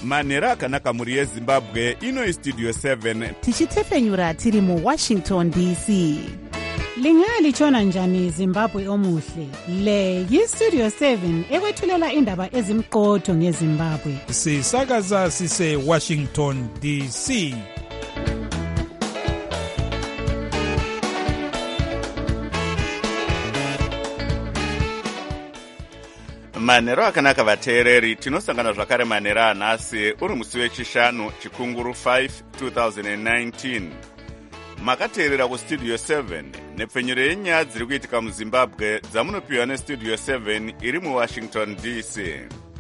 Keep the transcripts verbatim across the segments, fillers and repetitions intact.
manhero akanaka mhuri yezimbabwe. Ino istudio seven tichitefenyura tiri muwashington D C. Lingalitshona njani Zimbabwe omuhle? Le yistudio seven ekwethulela indaba ezimqotho ngeZimbabwe. Sisakaza sise Washington D C. manhero akanaka vateereri, tinosangana zvakare manhero anhasi uri musi wechishanu chikunguru five twenty nineteen. Makateerera kustudio seven nepfenyuro yenyaya dziri kuitika muzimbabwe dzamunopiwa nestudio seven iri muwashington D C.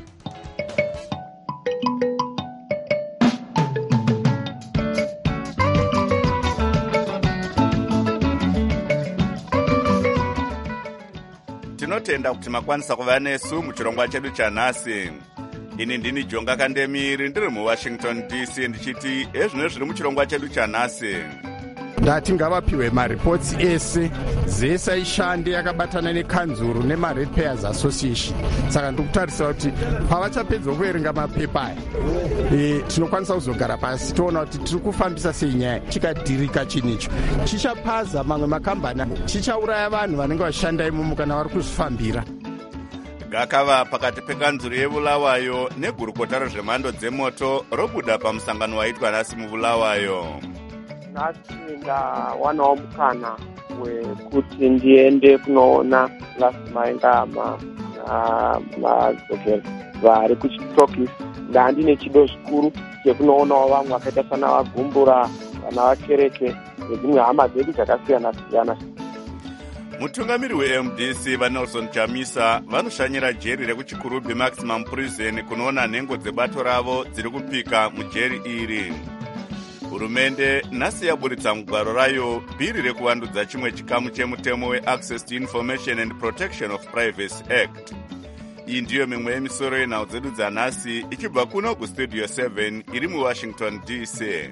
Tinotenda kuti makwanisa kuva nesu muchirongwa chedu chanhasi. Ini ndini Jonga Kandemiri ndiri muwashington D C ndichiti ezvino zviri muchirongwa chedu chanhasi. Ndati ngavapiwe maripotsi ese zese aishande yakabatana nekanzuru nemaRatepayers Association. Saka ndikutarisa kuti pavachapedza kuverenga mapepa aya e, tinokwanisa kuzogara pasi toona kuti tiri kufambisa sei nyaya chikadhirika chinicho chichapaza mamwe makambani chichauraya vanhu vanenge vachishanda imomo kana vari kuzvifambira. Gakava pakati pekanzuru yeBulawayo negurukota rezvemhando dzemoto robuda pamusangano waitwa nhasi muBulawayo. Nhasi ndawanawo mukana wekuti ndiende kunoona plasma ingama madzokera vari kuchitokisi. Ndandine chido zvikuru chekunoonawo vamwe vakaita sana vagumbura kana vakereke nedzimwe hama dzedu dzakasiyana siyana. Mutungamiri we-M D C vaNelson Chamisa vanoshanyira jeri rekuchikurubhi maximum prison kunoona nhengo dzebato ravo dziri kupika mujeri iri. Hurumende nhasi yaburitsa mugwaro rayo bhiri rekuvandudza chimwe chikamu chemutemo we-Access to Information and Protection of Privacy Act. Iyi ndiyo mimwe yemisoro yenhau dzedu dzanhasi ichibva kuno kustudio seven iri muwashington D C.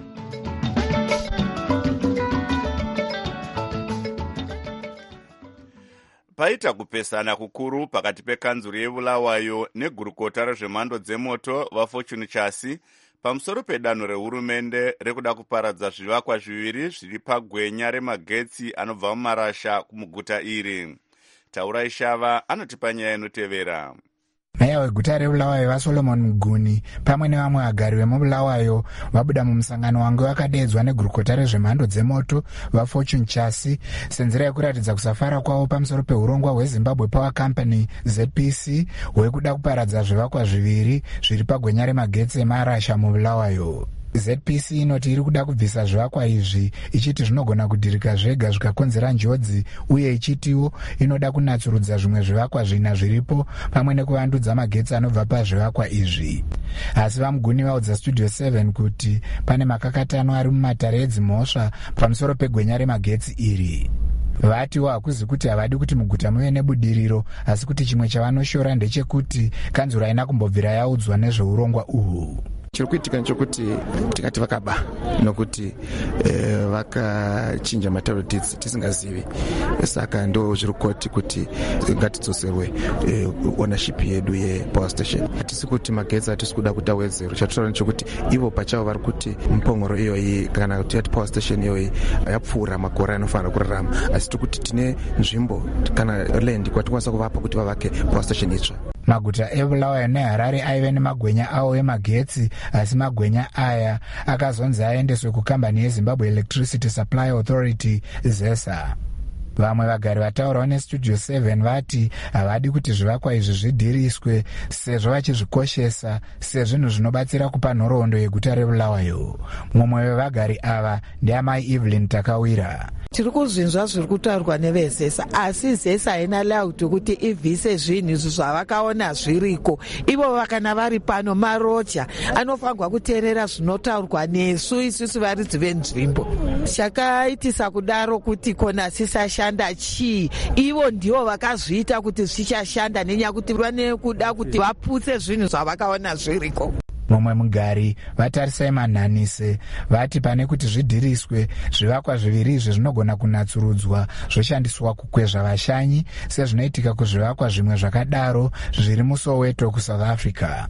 Paita kupesana kukuru pakati pekanzuru yeBulawayo negurukota rezvemhando dzemoto vaFortune Chasi pamusoro pedanho rehurumende rekuda kuparadza zvivakwa zviviri zviri pagwenya remagetsi anobva mumarasha kumuguta iri. Taurai Shava anotipa nyaya inotevera. Meya weguta reBulawayo vaSolomon Muguni pamwe nevamwe vagari vemuBulawayo vabuda mumusangano wange wakadedzwa negurukota rezvemhando dzemoto vaFortune Chasi senzira yekuratidza kusafara kwavo pamusoro peurongwa hweZimbabwe Power Company Z P C hwekuda kuparadza zvivakwa zviviri zviri pagwenya remagetsi emarasha muBulawayo. Z P C inoti iri kuda kubvisa zvivakwa izvi ichiti zvinogona kudhirika zvega zvikakonzera njodzi uye ichitiwo inoda kunatsurudza zvimwe zvivakwa zvina zviripo pamwe nekuvandudza magetsi anobva pazvivakwa izvi. Asi vaMuguni vaudza studio seven kuti pane makakatano ari mumatare edzimhosva pamusoro pegwenya remagetsi iri. Vatiwo hakuzi kuti havadi kuti muguta muve nebudiriro asi kuti chimwe chavanoshora ndechekuti kanzuru haina kumbobvira yaudzwa nezveurongwa uhwu. Chiri kuitika nchokuti tikati vakaba nokuti eh, vakachinja matauro tisingazivi. Saka ndo zviri koti kuti ngatidzoserwe eh, ownership yedu yepower station. Hatisi kuti magetsi hatisi kuda kuita wezero. Chatotaura nchokuti ivo pachavo vari kuti mupongoro iyoyi kana kuti yati power station iyoyi yapfuura makore anofanira kurarama. Asi tiri kuti tine nzvimbo kana land kwatikwanisa kuvapa kuti vavake power station itsva. Maguta eBulawayo neHarare aive nemagwenya awo emagetsi asi magwenya aya akazonzi aendeswe kukambani yeZimbabwe Electricity Supply Authority ZESA. Vamwe vagari vataurawo nestudio seven vati havadi kuti zvivakwa izvi zvidhiriswe sezvo vachizvikoshesa sezvinhu zvinobatsira kupa nhoroondo yeguta reBulawayo. Mumwe wevagari ava ndiamai Evelyn Takawira. Tiri kuzvinzwa zviri kutaurwa nevezesa asi ZESA haina lauti kuti ivhise zvinhu izvi zvavakaona zviriko. Ivo vakana vari pano marocha anofanirwa kuteerera zvinotaurwa nesu isusu varidzi venzvimbo. Chakaitisa kudaro kuti kona sisashanda chii. Ivo ndivo vakazviita kuti zvichashanda nenyaya kuti vane kuda kuti vaputse zvinhu zvavakaona zviriko. Mumwe mugari vatarisai manhanise vati pane kuti zvidhiriswe zvivakwa zviviri izvi zvinogona kunatsurudzwa zvoshandiswa kukwezva vashanyi sezvinoitika kuzvivakwa zvimwe zvakadaro zviri muSoweto kuSouth Africa.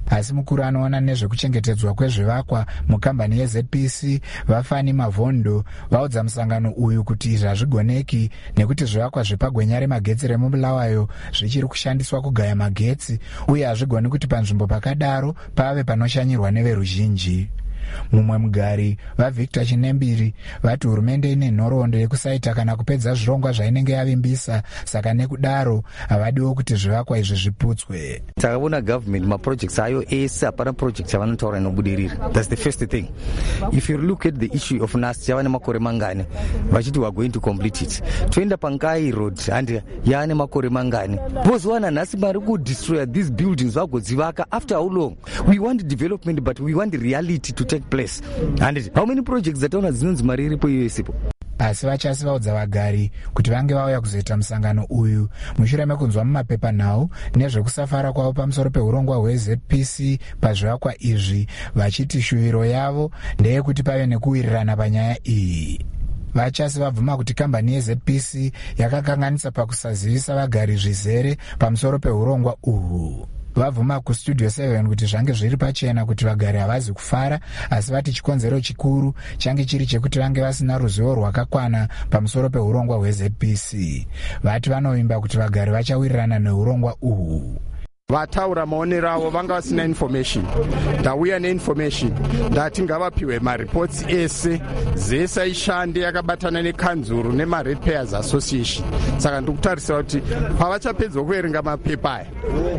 asi mukuru anoona nezvekuchengetedzwa kwezvivakwa mukambani yeZ P C Vafani Mavhondo vaudza musangano uyu kuti izvi hazvigoneki nekuti zvivakwa zvepagwenya remagetsi remubulawayo zvichiri kushandiswa kugaya magetsi uye hazvigoni kuti panzvimbo pakadaro pave panoshanyirwa neveruzhinji. Mumwe mugari vaVictor Chinembiri vati hurumende ine nhoroondo yekusaita kana kupedza zvirongwa zvainenge yavimbisa, saka nekudaro havadiwo kuti zvivakwa izvi zviputswe. Takaona government maprojects ayo ese hapana project yavanotaura inobudirira. That's the first thing. If you look at the issue of N A S yava nemakore mangani vachiti we are going to complete it. Toenda Pankai Road and yava nemakore mangani vozowana nhasi mari kudestroy these buildings vagodzivaka. After how long? We want development but we want reality to take place. And how many projects zataona dzinonzi mari iripo iyo isipo? Asi vachasi vaudza vagari kuti vange vauya kuzoita musangano uyu mushure mekunzwa mumapepa nhau nezvekusafara kwavo pamusoro peurongwa hweZ P C pazvivakwa izvi, vachiti shuviro yavo ndeyekuti pave nekuwirirana panyaya iyi. Vachasi vabvuma kuti kambani yeZ P C yakakanganisa pakusazivisa vagari zvizere pamusoro peurongwa uhu. Vabvuma kustudio seven kuti zvange zviri pachena kuti vagari havazi kufara, asi vati chikonzero chikuru change chiri chekuti vange vasina ruzivo rwakakwana pamusoro peurongwa hweZ P C. Vati vanovimba kuti vagari vachawirirana neurongwa uhu. Vataura maonero avo vanga vasina information. Ndauya neinformation ndati ngavapiwe mareports ese zese aishande yakabatana nekanzuru nemaratepayers association. Saka ndikutarisira kuti pavachapedza kuverenga mapepa aya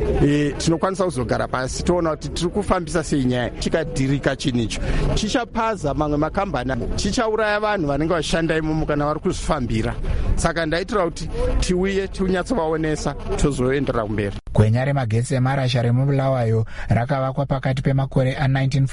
e, tinokwanisa kuzogara pasi toona kuti tiri kufambisa sei nyaya. Tikadhirika chinicho chichapaza mamwe makambani, chichauraya vanhu vanenge vashanda imomo kana vari kuzvifambira. Saka ndaitira kuti tiuye tiunyatsovaonesa tozoendera kumberi. Gwenya remagetsi emarasha remubulawayo rakavakwa pakati pemakore a1947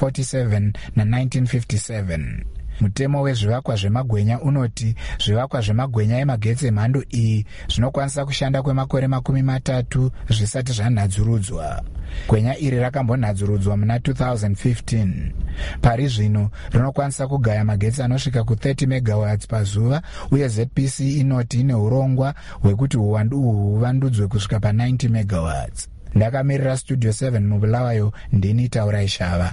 na1957. Mutemo wezvivakwa zvemagwenya unoti zvivakwa zvemagwenya emagetsi emhando iyi zvinokwanisa kushanda kwemakore makumi matatu zvisati zvanhadzurudzwa. Gwenya iri rakambonhadzurudzwa muna two thousand fifteen. Pari zvino rinokwanisa kugaya magetsi anosvika ku30 megawatts pazuva uye Z P C inoti ine urongwa hwekuti uwandu uhu huvandudzwe kusvika pa90 megawatts. Ndakamirira Studio seven mubulawayo, ndini Taurai Shava.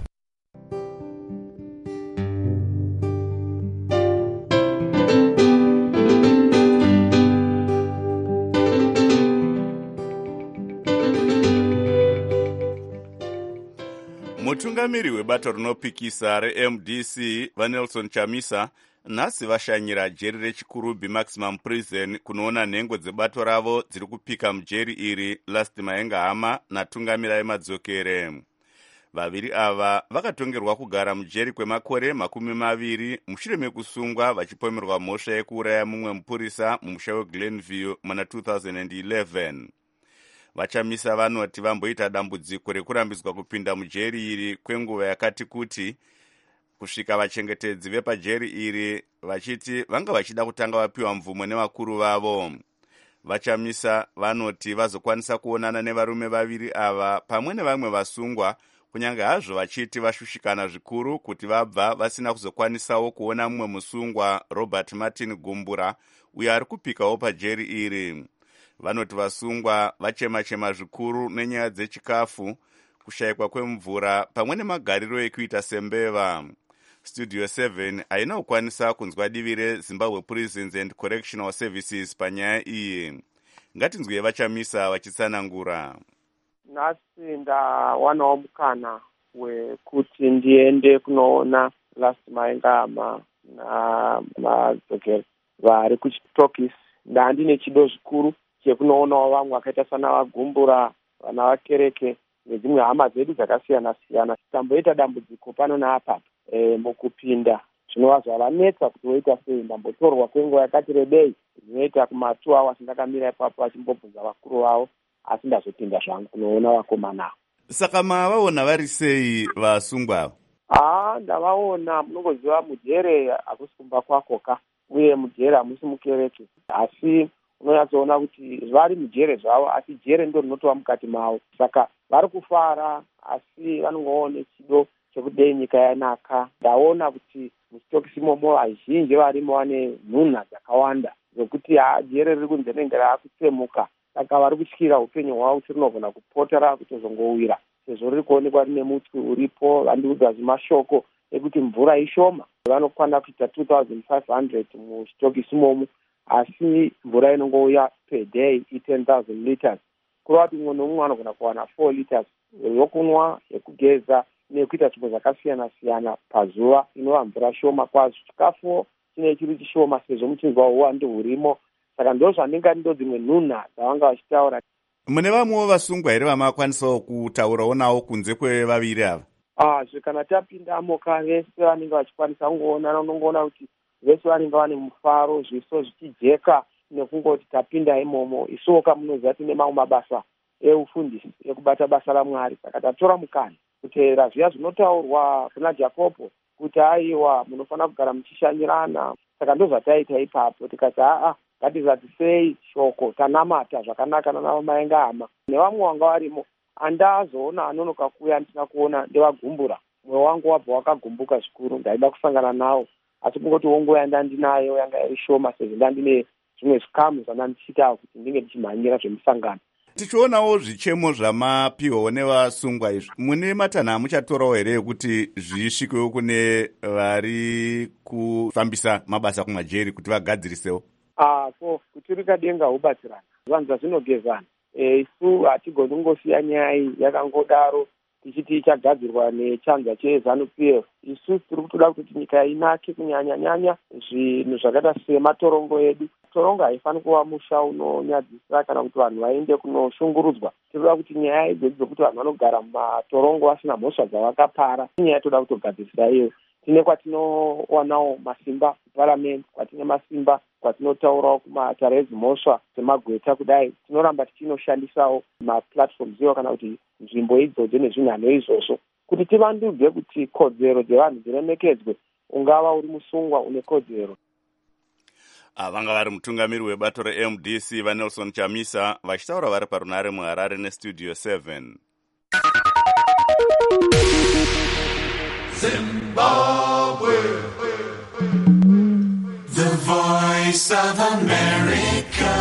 Mutungamiri webato rinopikisa reM D C vaNelson Chamisa nhasi vashanyira jeri rechikurubi maximum prison kunoona nhengo dzebato ravo dziri kupika mujeri iri Last Mahengahama natungamira yemadzokere. Vaviri ava vakatongerwa kugara mujeri kwemakore makumi maviri mushure mekusungwa vachipomerwa mhosva yekuuraya mumwe mupurisa mumusha weGlenview muna two thousand eleven. Vachamisa vanoti vamboita dambudziko rekurambidzwa kupinda mujeri iri kwenguva yakati kuti kusvika vachengetedzi vepajeri iri vachiti vanga vachida kutanga vapiwa mvumo nevakuru vavo. Vachamisa vanoti vazokwanisa kuonana nevarume vaviri ava pamwe nevamwe vasungwa, kunyange hazvo vachiti vashushikana zvikuru kuti vabva vasina kuzokwanisawo kuona mumwe musungwa Robert Martin Gumbura uyo ari kupikawo pajeri iri. Vanoti vasungwa vachema-chema zvikuru nenyaya dzechikafu, kushayikwa kwemvura pamwe nemagariro ekuita sembeva. Studio seven haina kukwanisa kunzwa divi reZimbabwe Prisons and Correctional Services panyaya iyi. Ngatinzwe vachamisa vachitsanangura. Nhasi ndawanawo mukana wekuti ndiende kunoona Last Mahengahama namadzokere vari kuchitokisi. Ndandine chido zvikuru chekunoonawo vamwe vakaita sana vagumbura, vana vakereke nedzimwe hama dzedu dzakasiyana siyana. Tamboita dambudziko pano naapa e, mukupinda zvinova zvavanetsa kuti voita sei. Ndambotorwa kwenguva yakati rebei, zvinoita kuma two hours ndakamira ipapo vachimbobvunza vakuru vavo, asi ndazopinda zvangu kunoona vakomana. Saka mavaona vari sei vasungwa ava? Ah, ndavaona. Munongoziva mujere hakusi kumba kwako ka, uye mujere hamusi mukereke, asi unonyatsoona kuti vari mujere zvavo, asi jere ndo rinotova mukati mavo. Saka vari kufara, asi vanongoone chido chekudei nyika yanaka. Ndaona kuti muchitokisi imomo vazhinji varimo vane nhunha dzakawanda zvokuti jere riri kunze rinenge raakutsemuka. Saka vari kutyira upenyu hwavo kuti rinogona kupotera kutozongowira. sezvo riri kuonekwa rine muti uripo. Vandiudza zvimashoko ekuti mvura ishoma, vanokwana kuita two thousand five hundred muchitokisi imomo, asi mvura inongouya per day i ten thousand liters. Kureva kuti umwe nomumwe anogona kuwana four liters yokunwa, yekugeza nekuita zvimwe zvakasiyana siyana pazuva, inova mvura shoma kwazvo. Chikafu chine chiri chishoma sezvo muchinzwa uwande hurimo. Saka ndo zvandinga ndo dzimwe nhunha dzavanga vachitaura. Mune vamwewo vasungwa here vamakwanisawo kutaurawo navo kunze kwevaviri ava? Ah, kana tapindamo ka vese vanenge vachikwanisa kungoona, unongoona kuti vese vanenge vane mufaro, zviso zvichijeka nekungoti tapinda imomo. Isoka munoziva tine mamwe mabasa eufundisi ekubata basa raMwari. Saka tatora mukana kuteera zviya zvinotaurwa kuna Jakobo kuti aiwa munofanira kugara muchishanyirana. Saka ndo zvataita ipapo, tikati aa ngatizatisei shoko tanamata zvakanaka nanamai ngahama. Nevamwe vanga varimo andazoona anonoka kuuya ndisina kuona ndevagumbura. Mwoyo wangu wabva wakagumbuka zvikuru, ndaida kusangana nawo. Asi kungoti wongo yanda ndinayo yanga iri shoma sezvo ndandine zvimwe zvikamu zvandandichitawo kuti ndinge ndichimhanyira zvemusangano. Tichionawo zvichemo zvamapiwawo nevasungwa izvi, mune matanha amuchatorawo here ekuti zvisvikewo kune vari kufambisa mabasa kumajeri kuti vagadzirisewo? Ah, ko kuti rikadenga ubatsirana zvanza zvinogezana. Eh, isu hatigoni kungosiya nyaya iyi yakangodaro tichiti ichagadzirwa nechanza cheZANU P F. Isu tiri kutoda kuti nyika inake, kunyanya nyanya zvinhu zvakaita sematorongo edu. Torongo haifaniri kuva musha unonyadzisa kana kuti vanhu vaende kunoshungurudzwa. Tinoda kuti nyaya idzi dzokuti vanhu vanogara mumatorongo vasina mhosva dzavakapara, nyaya toda kutogadzirisa iyo. Tine kwatinowanawo masimba kuparamendi, kwatine masimba kwatinotaurawo kumatare ezimhosva semagweta kudai. Tinoramba tichinoshandisawo maplatforms iwo kana kuti nzvimbo idzodzo nezvinhano izvozvo kuti tivandudze kuti kodzero dzevanhu dziremekedzwe, ungava uri musungwa une kodzero. Vanga vari mutungamiri webato reM D C vaNelson Chamisa vachitaura vari parunare muHarare nestudio seven. Zimbabwe, the voice of America.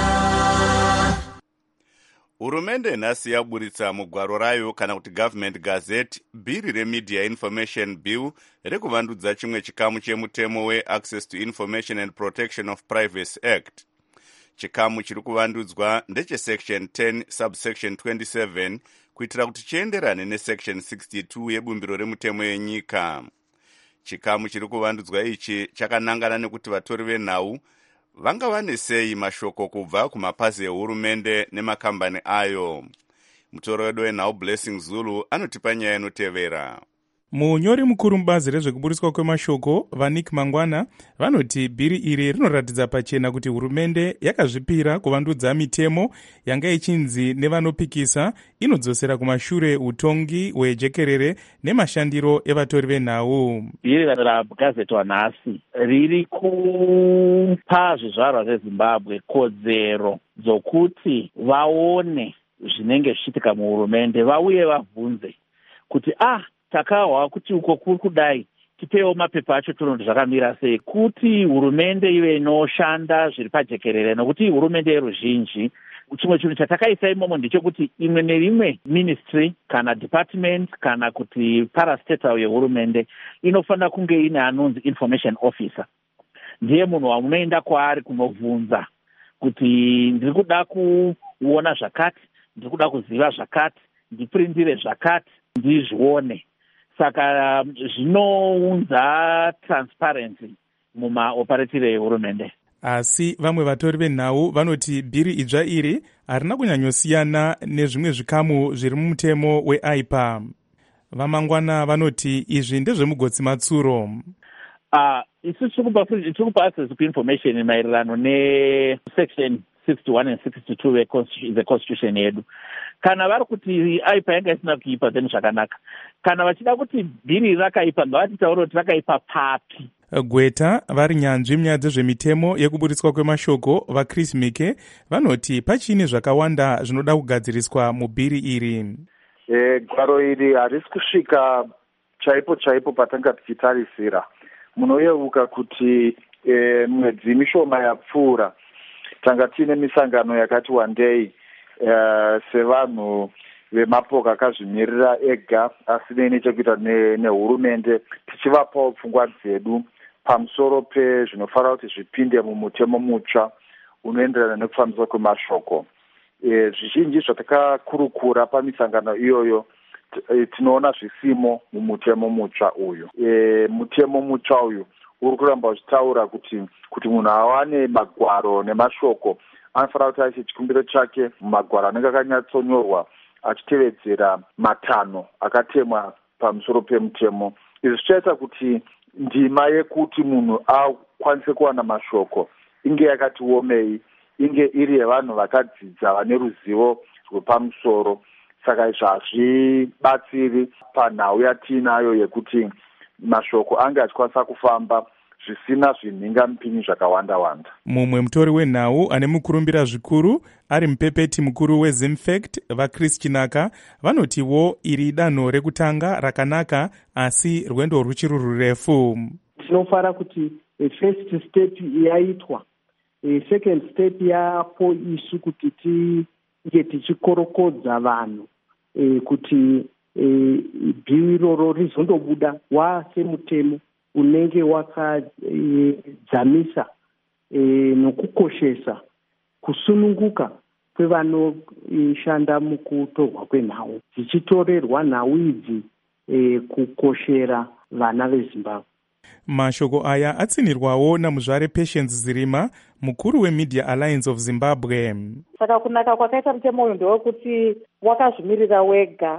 Hurumende nhasi yaburitsa mugwaro rayo kana kuti Government Gazette bhiri reMedia Information Bill rekuvandudza chimwe chikamu chemutemo weAccess to Information and Protection of Privacy Act. Chikamu chiri kuvandudzwa ndechesection ten subsection twenty-seven kuitira kuti chienderane nesection sixty-two yebumbiro remutemo yenyika. Chikamu chiri kuvandudzwa ichi chakanangana nekuti vatori venhau vanga vane sei mashoko kubva kumapazi ehurumende nemakambani ayo. Mutori wedu wenhau Blessing Zulu anotipa nyaya inotevera. Munyori mukuru mubazi rezvekuburiswa kwemashoko vaNick Mangwana vanoti bhiri iri rinoratidza pachena kuti hurumende yakazvipira kuvandudza mitemo yanga ichinzi nevanopikisa inodzosera kumashure utongi hwejekerere nemashandiro evatori venhau. Bhiri ragazetwa nhasi riri kupa zvizvarwa zveZimbabwe kodzero dzokuti vaone zvinenge zvichiitika muhurumende, vauye vabvunze kuti ah takahwa kuti uko kuri kudai, tipewo mapepa acho tono zvakamira sei, kuti hurumende ive inoshanda zviri pajekerere, nokuti hurumende yeruzhinji. Chimwe chinhu chatakaisa imomo ndechekuti imwe nerimwe ministry kana department kana kuti parastatal yehurumende inofanira kunge ine anonzi information officer. Ndiye munhu wamunoenda kwaari kunobvunza kuti ndiri kuda kuona zvakati, ndiri kuda kuziva zvakati, ndipurindire zvakati, ndizvione. Saka zvinounza transparency mumaoperatire ehurumende. Asi vamwe vatori venhau vanoti bhiri idzva iri harina kunyanyosiyana nezvimwe zvikamu zviri mumutemo weI P A. Vamangwana vanoti izvi ndezvemugotsi matsuro. Uh, isu tiri kupa access to information maererano nesection sixty-one and sixty-two the constitution yedu. Kana vari kuti I P A yanga isina kuipa then zvakanaka. Kana vachida kuti bhiri rakaipa ngavatitaure kuti rakaipa papi. Gweta vari nyanzvi munyaya dzezvemitemo yekuburitswa kwemashoko vaChris Mike vanoti pachine zvakawanda zvinoda kugadziriswa mubhiri iri. E, gwaro iri harisi kusvika chaipo chaipo patanga tichitarisira. Munoyeuka kuti e, mwedzi mishoma yapfuura tanga tine misangano yakati wandei uh, sevanhu vemapoka akazvimirira ega asine nechekuita nehurumende, tichivapawo pfungwa dzedu pamusoro pezvinofanira kuti zvipinde mumutemo mutsva unoenderana nekufambiswa kwemashoko. E, zvizhinji zvatakakurukura pamisangano iyoyo e, tinoona zvisimo mumutemo mutsva uyu. E, mutemo mutsva uyu uri kuramba uchitaura kuti kuti munhu awane magwaro nemashoko anofanira kuti aise chikumbiro chake mumagwaro anenge akanyatsonyorwa achitevedzera matanho akatemwa pamusoro pemutemo. Izvi zvichaita kuti ndima yekuti munhu akwanise kuwana mashoko inge yakati omei, inge iri yevanhu vakadzidza vane ruzivo rwepamusoro. Saka izvi hazvibatsiri panhau yatiinayo yekuti mashoko ange achikwanisa kufamba zvisina zvinhingamupini zvakawanda wanda. Mumwe mutori wenhau ane mukurumbira zvikuru ari mupepeti mukuru weZimfact vaChris Chinaka vanotiwo iri danho rekutanga rakanaka asi rwendo ruchiri rurefu. Tinofara kuti first step yaitwa, second step yapo isu kuti tinge tichikorokodza vanhu kuti bhiru iroro rizondobuda wasemutemo unenge wakadzamisa e, nokukoshesa kusununguka kwevanoshanda mukutorwa kwenhau, dzichitorerwa nhau idzi e, kukoshera vana veZimbabwe. Mashoko aya atsinirwawo namuzvare Patience Zirima, mukuru weMedia Alliance of Zimbabwe. Saka kunaka kwakaita mutemo uyu ndewekuti wakazvimirira wega.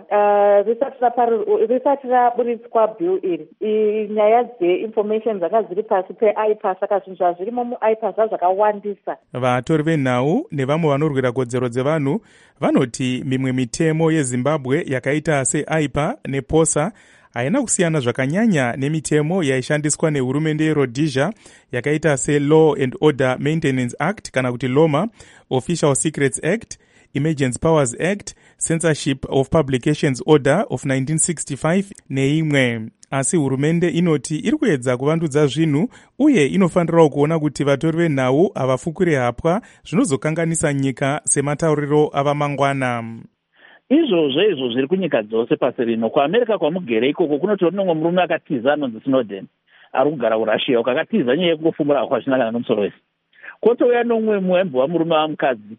Uh, risati raburitswa bill iri, nyaya dzeinformation dzanga dziri pasi peIPAS, saka zvinhu zvazvirimo muIPAS zvakawandisa. Vatori venhau nevamwe vanorwira kodzero dzevanhu vanoti mimwe mitemo yeZimbabwe yakaita seIPA nePOSA haina kusiyana zvakanyanya nemitemo yaishandiswa nehurumende yeRhodesia yakaita seLaw and Order Maintenance Act kana kuti LOMA, Official Secrets Act, Emergency Powers Act, Censorship of Publications Order of nineteen sixty-five neimwe. Asi hurumende inoti iri kuedza kuvandudza zvinhu uye inofanirawo kuona kuti vatori venhau havafukure hapwa zvinozokanganisa nyika sematauriro avamangwana. Izvozvo izvo zviri kunyika dzose pasi rino. KuAmerica kwamugere ikoko kunotori nomwe murume akatiza anonzi Snowden ari kugara kuRussia, akatiza nyaya yekungofumura kwazvinakana nomusoro wese. Kwotouya nomwe muembo wamurume wamukadzi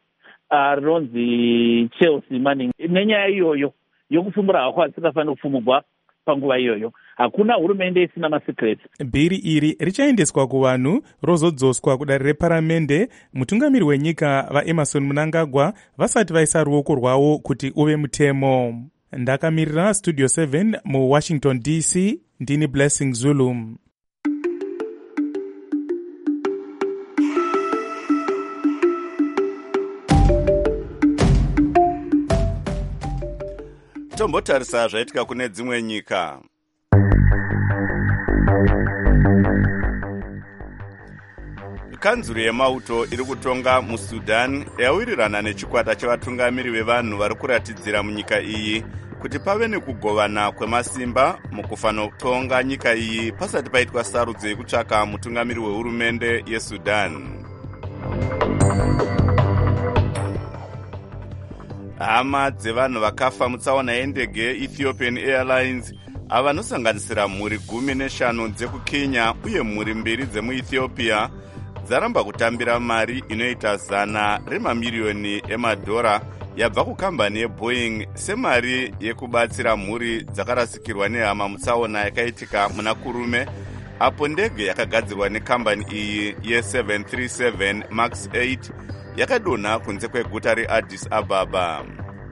anonzi Chelsea Manning nenyaya iyoyo yokufumura hako asingafaniri kufumurwa panguva iyoyo. Hakuna hurumende isina masekret. Bhiri iri richaendeswa kuvanhu rozodzoswa kudare reparamende mutungamiri wenyika vaEmerson Mnangagwa vasati vaisa ruoko rwavo kuti uve mutemo. Ndakamirira Studio seven muWashington D C, ndini Blessing Zulu. Tombotarisa zvaitika kune dzimwe nyika. Kanzuru yemauto iri kutonga muSudan yawirirana nechikwata chevatungamiri vevanhu vari kuratidzira munyika iyi kuti pave nekugovana kwemasimba mukufana kutonga nyika iyi pasati paitwa sarudzo yekutsvaka mutungamiri wehurumende yeSudan. Hama dzevanhu vakafa mutsaona yendege yeEthiopian Airlines avanosanganisira mhuri gumi neshanu dzekuKenya uye mhuri mbiri dzemuEthiopia dzaramba kutambira mari inoita zana remamiliyoni emadhora yabva kukambani yeBoeing semari yekubatsira mhuri dzakarasikirwa nehama mutsaona yakaitika muna kurume apo ndege yakagadzirwa nekambani iyi ye seven thirty-seven max eight yakadonha kunze kweguta reAddis Ababa.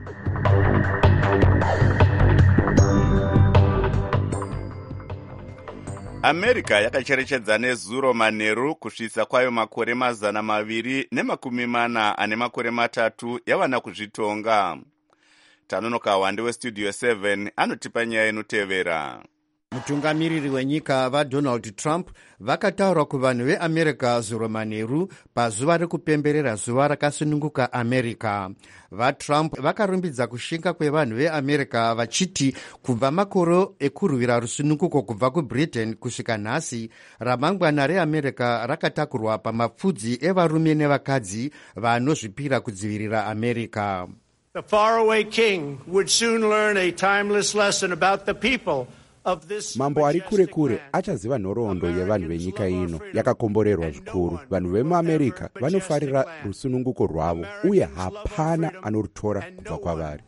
America yakacherechedza nezuro manheru kusvitsa kwayo makore mazana maviri nemakumi mana ane makore matatu yavana kuzvitonga. Tanonoka wande weStudio seven anotipa nyaya inotevera. Mutungamiriri wenyika vaDonald Trump vakataura kuvanhu veAmerica zuro manheru pazuva rekupemberera zuva rakasununguka America. VaTrump vakarumbidza kushinga kwevanhu veAmerica vachiti kubva makore ekurwira rusununguko kubva kuBritain kusvika nhasi, ramangwana reAmerica rakatakurwa pamapfudzi evarume nevakadzi vanozvipira kudzivirira America. The faraway king would soon learn a timeless lesson about the people. Mambo ari kure kure achaziva nhoroondo yevanhu venyika ino yakakomborerwa zvikuru. Vanhu vemuamerica vanofarira rusununguko rwavo uye hapana anorutora kubva kwavari.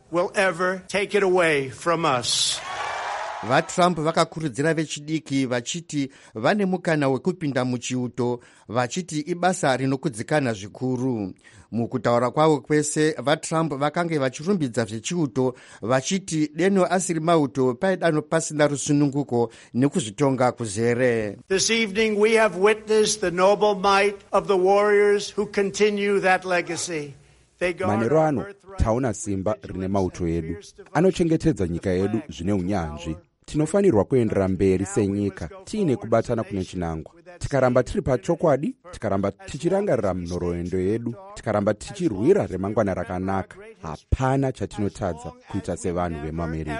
VaTrump vakakurudzira vechidiki vachiti vane mukana wekupinda muchiuto, vachiti ibasa rinokudzikana zvikuru. Mukutaura kwavo kwese, vaTrump vakange vachirumbidza zvechiuto vachiti deno asiri mauto paidano pasina rusununguko nekuzvitonga kuzere. This evening we have witnessed the noble might of the warriors who continue that legacy. Manero ano taona simba rine mauto edu anochengetedza nyika yedu zvine unyanzvi. Tinofanirwa kuendera mberi senyika tiine kubatana kune chinangwa. Tikaramba tiri pachokwadi, tikaramba tichirangarira nhoroondo yedu, tikaramba tichirwira remangwana rakanaka, hapana chatinotadza kuita sevanhu vemuAmerica.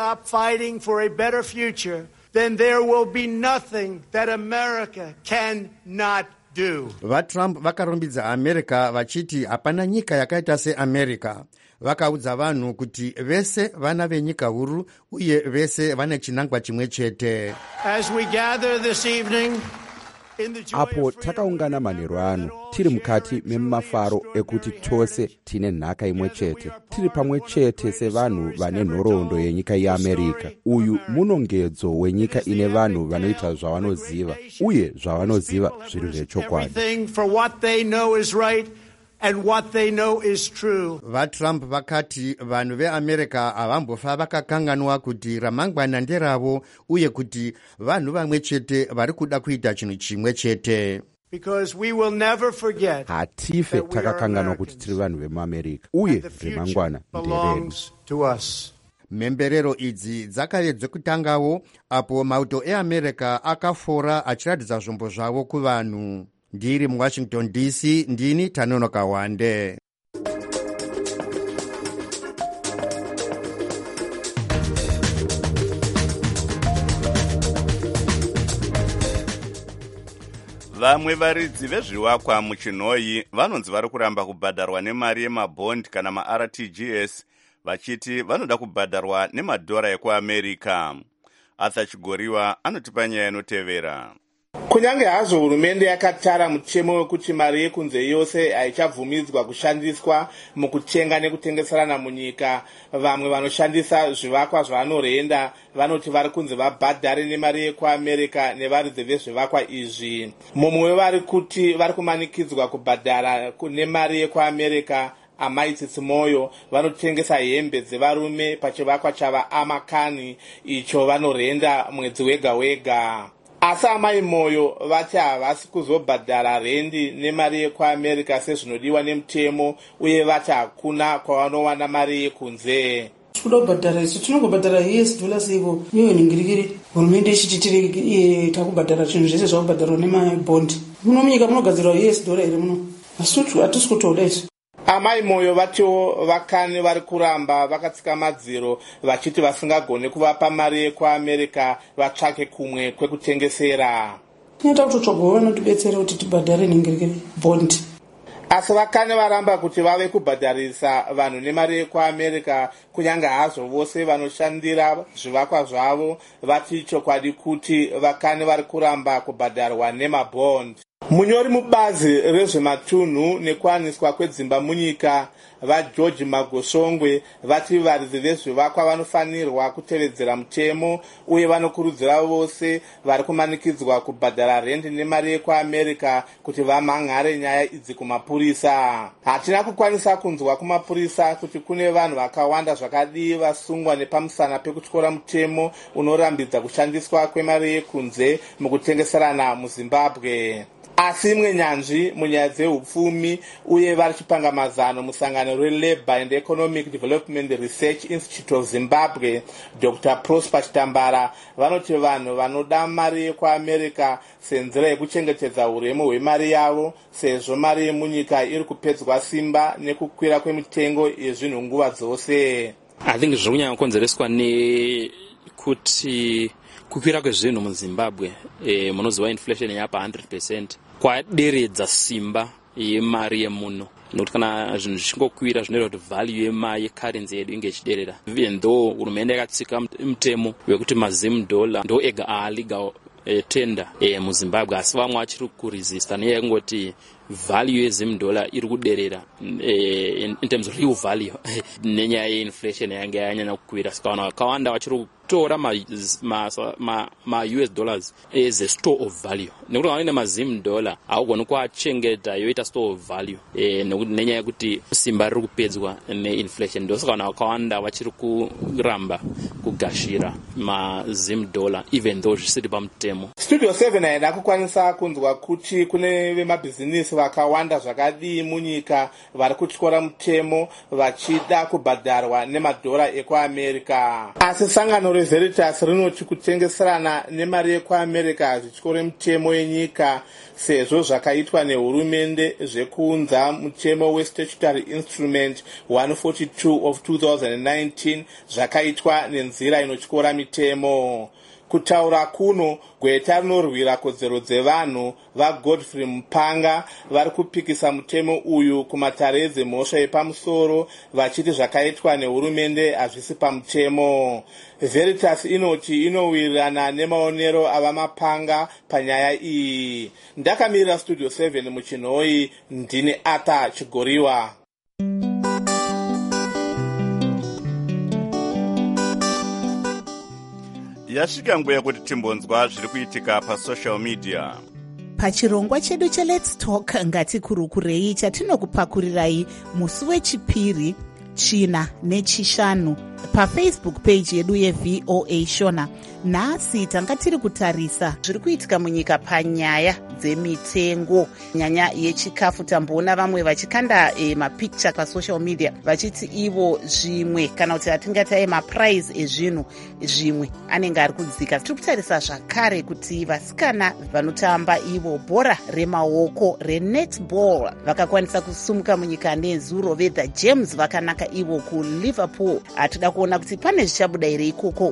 Then there will be nothing that America cannot do. VaTrump vakarumbidza America vachiti hapana nyika yakaita seAmerica. Vakaudza vanhu kuti vese vana venyika huru uye vese vane chinangwa chimwe chete. As we gather this evening apo takaungana manheru ano tiri mukati memafaro ekuti tose tine nhaka imwe chete, tiri pamwe chete sevanhu vane nhoroondo yenyika yeAmerica. Uyu munongedzo wenyika ine vanhu vanoita zvavanoziva uye zvavanoziva zviri zvechokwadi. And what they know is true. VaTrump vakati vanhu veAmerica havambofa vakakanganwa kuti ramangwana nderavo uye kuti vanhu vamwe chete vari kuda kuita chinhu chimwe chete. Because we will never forget. Hatife takakanganwa kuti tiri vanhu vemuAmerica uye remangwana nderedu. Mhemberero idzi dzakave dzekutangawo apo mauto eAmerica akafora achiratidza zvombo zvavo kuvanhu. Ndiri muWashington D C, ndini Tanonoka Wande. Vamwe varidzi vezvivakwa muChinhoyi vanonzi vari kuramba kubhadharwa nemari yemabhondi kana ma-R T G S vachiti vanoda kubhadharwa nemadhora ekuAmerica. Arthur Chigoriwa anotipa nyaya inotevera. Kunyange hazvo hurumende yakatara mutemo wekuti mari yekunze yose haichabvumidzwa kushandiswa mukutenga nekutengeserana munyika, vamwe vanoshandisa zvivakwa zvavanorenda vanoti vari kunze vabhadhare nemari yekuAmerica nevaridzi vezvivakwa izvi. Mumwe wevari kuti vari kumanikidzwa kubhadhara nemari yekuAmerica, Amai Tsitsi-Moyo, vanotengesa hembe dzevarume pachivakwa chava Amakani icho vanorenda mwedzi wega wega. Asi Amai Moyo vati havasi kuzobhadhara rendi nemari yekuAmerica sezvinodiwa nemutemo uye vati hakuna kwavanowana mari yekunze. Tinoda kubhadhara isu tinongobhadhara U S dollars iko iyo ningirikiri hurumende ichiti tiri takubhadhara chinhu zvese zvakubhadharwa nemabhondi. Muno munyika munogadzirwa U S dollar here muno. Asi hatisi kutoda isu. Amai Moyo vatiwo vakani vari kuramba vakatsika madziro vachiti vasingagone kuvapa mari yekuAmerica vatsvake kumwe kwekutengesera. Tinoda kutotsvaga vanotibetsera kuti tibhadhare ningirikiri bondi. Asi vakani varamba kuti vave kubhadharisa vanhu nemari yekuAmerica kunyange hazvo vose vanoshandira zvivakwa zvavo vati chokwadi kuti vakani vari kuramba kubhadharwa nemabhondi. Munyori mubazi rezvematunhu nekuwaniswa kwedzimba munyika vaGeorge Magosongwe vati varidzi vezvivakwa vanofanirwa kutevedzera mutemo uye vanokurudzira vose vari kumanikidzwa kubhadhara rendi nemari yekuAmerica kuti vamhan'are nyaya idzi kumapurisa. Hatina kukwanisa kunzwa kumapurisa kuti kune vanhu vakawanda zvakadii vasungwa nepamusana pekutyora mutemo unorambidza kushandiswa kwemari yekunze mukutengeserana muZimbabwe. Asi imwe nyanzvi munyaya dzehupfumi uye vari chipanga mazano musangano reLabour and Economic Development Research Institute of Zimbabwe, Doctor Prosper Chitambara, vanoti vanhu vanoda mari yekuAmerica senzira yekuchengetedza uremu hwemari yavo sezvo mari yemunyika iri kupedzwa simba nekukwira kwemitengo yezvinhu nguva dzose. I think zviri kunyanya kukonzereswa nekuti kukwira kwezvinhu muZimbabwe eh, munoziva inflation yapa one hundred percent kwaderedza simba yemari yemuno. nokuti kana zvinhu zvichingokwira zvinoita kuti value yemari yekarenzi yedu inge ichiderera. Even though hurumende yakatsika mutemo wekuti mazim dollar ndo ega aaliga E, tenda e, muZimbabwe, asi vamwe vachiri kuresista nenyaya yekungoti value yezim dollar iri kuderera e, in, in terms of real value nenyaya yeinflation yange yanyanya kukwira, saka vanhu vakawanda vachiri kutora ma, ma, ma, ma U S dollars as a store of value, nekuti vanoine mazim dollar haugoni kuachengeta yoita store of value e, nekuti nenyaya yekuti simba riri kupedzwa neinflation, ndosaka vanhu vakawanda vachiri kuramba kugashira mazim dollar even though zvisiri pamutemo. Studio seven haina kukwanisa kunzwa kuti kune vemabhizinisi vakawanda zvakadii munyika vari kutyora mutemo vachida kubhadharwa nemadhora ekuamerica, asi sangano reVeritas rinoti kutengeserana nemari yekuamerica zvityore mutemo yenyika sezvo zvakaitwa nehurumende zvekuunza mutemo westatutory instrument one forty-two of two thousand nineteen zvakaitwa nenzira inotyora mitemo. Kutaura kuno, gweta rinorwira kodzero dzevanhu vaGodfrey Mupanga vari kupikisa mutemo uyu kumatare edzemhosva yepamusoro vachiti zvakaitwa nehurumende hazvisi pamutemo. Veritas inoti inowirirana nemaonero ava Mapanga panyaya iyi. Ndakamirira Studio seven muchinhoi, ndini Arthur Chigoriwa. Yasvika nguva yekuti timbonzwa zviri kuitika pasocial media. Pachirongwa chedu cheLet's Talk ngatikurukurei chatinokupakurirai musi wechipiri, china nechishanu pafacebook page yedu yeV O A Shona. Nhasi tanga tiri kutarisa zviri kuitika munyika panyaya dzemitengo, nyanya yechikafu. Tamboona vamwe vachikanda e, mapicture pasocial media vachiti ivo zvimwe kana kuti atingatai maprice ezvinhu zvimwe anenge ari kudzika. Tiri kutarisa zvakare kuti vasikana vanotamba ivo bhora remaoko renetball vakakwanisa kusumuka munyika nezuro veThe Gems vakanaka ivo kuLiverpool. Atida kuona kuti pane zvichabuda here ikoko.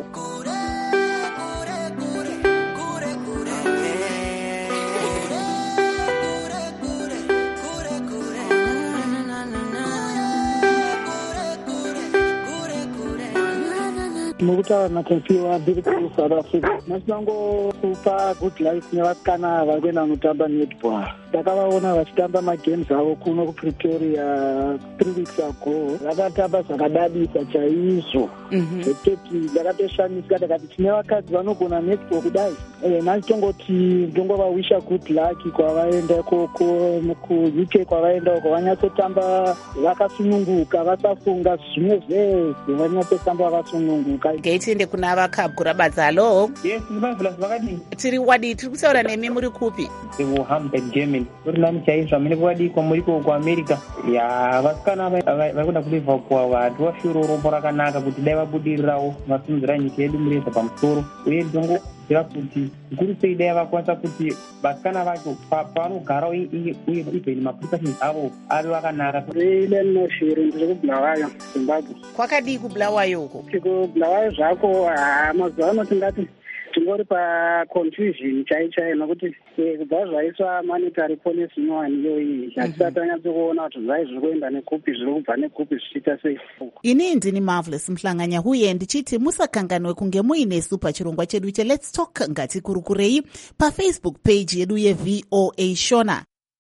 Mukutaura natempiwa ndiri kuSouth Africa. Masinangokupa good life nevasikana vari kuenda kunotamba netball. Ndakavaona vachitamba magames avo kuno kuPretoria three weeks ago. Vakatamba zvakadadisa chaizvo. Zvekutoti ndakatoshamisika ndakati tine vakadzi vanogona netball kudai. Eh, nanditongoti ndongovawisha good luck kwavaenda ikoko kuU K kwavaenda uko vanyatsotamba vakasununguka vasafunga zvimwe zvese vanyatsotamba vakasununguka. Gaitinde kuna vakabgura badzalo. Yes, ndivavula zvakadini. Tiri wadi tiri kutaura nemi muri kupi? Wolverhampton Germany. Uri nani chaizvo mune wadi kwa muri ku America. Ya vasikana vakwenda kuLiverpool vatu vashuro rombo rakanaka kuti dai vabudirirawo vasunzira nyika yedu mureza pamusoro. Uye ndongo zira kuti guru sei dai vakwanisa kuti vasikana vacho pavanogara uye even maapplications avo ari vakanaka. Ile noshiri ndiri kuBulawayo Zimbabwe. Kwakadii kuBulawayo uko? kuBulawayo zvako mazuva ano tingati tingori paconfusion chaichai nokuti kubva zvaiswa monetary policy nyowani iyoyi hatisati tanyatsokuona kuti zvai zviri kuenda nekupi zviri kubva nekupi zvichiita sei. Ini ndini Marvelous Mhlanganya huye ndichiti musakanganwe kunge muinesu pachirongwa chedu cheLet's Talk ngatikurukurei pafacebook page yedu yeV O A Shona.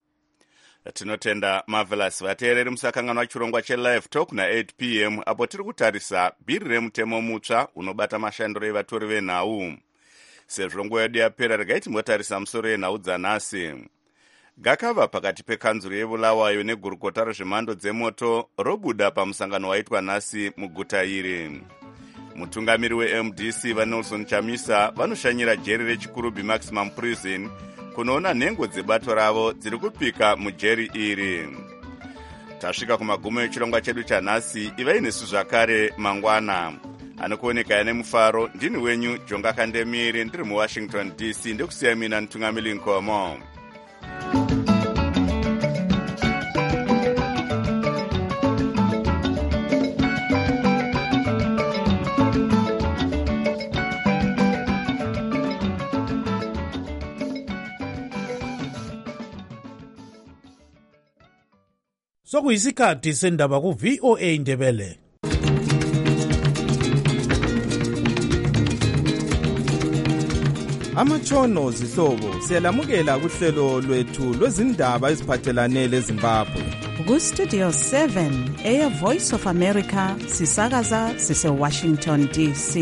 Tinotenda Marvelous. Vateereri musakanganwa chirongwa cheLive Talk na eight p m apo tiri kutarisa bhiri remutemo mutsva unobata mashandiro evatori venhau. Sezvo nguva yedu yapera, regai timbotarisa musoro yenhau dzanhasi. Gakava pakati pekanzuro yeBulawayo negurukota rezvemhando dzemoto robuda pamusangano waitwa nhasi muguta iri. Mutungamiri weM D C vaNelson Chamisa vanoshanyira jeri reChikurubi Maximum Prison kunoona nhengo dzebato ravo dziri kupika mujeri iri. Tasvika kumagumo echirongwa chedu chanhasi. Ivai nesu zvakare mangwana. Anokuoneka ane mufaro, ndini wenyu Jonga Kandemiri, ndiri muWashington D C, ndikusiya mina Ntungamiri Nkomo. sokuyisikhathi sendaba ku-V O A Ndebele. Amatshono zihlobo siyalamukela kuhlelo lwethu lwezindaba eziphathelane leZimbabwe. Ku-Studio seven, Air Voice of America, sisakaza sise-Washington D C.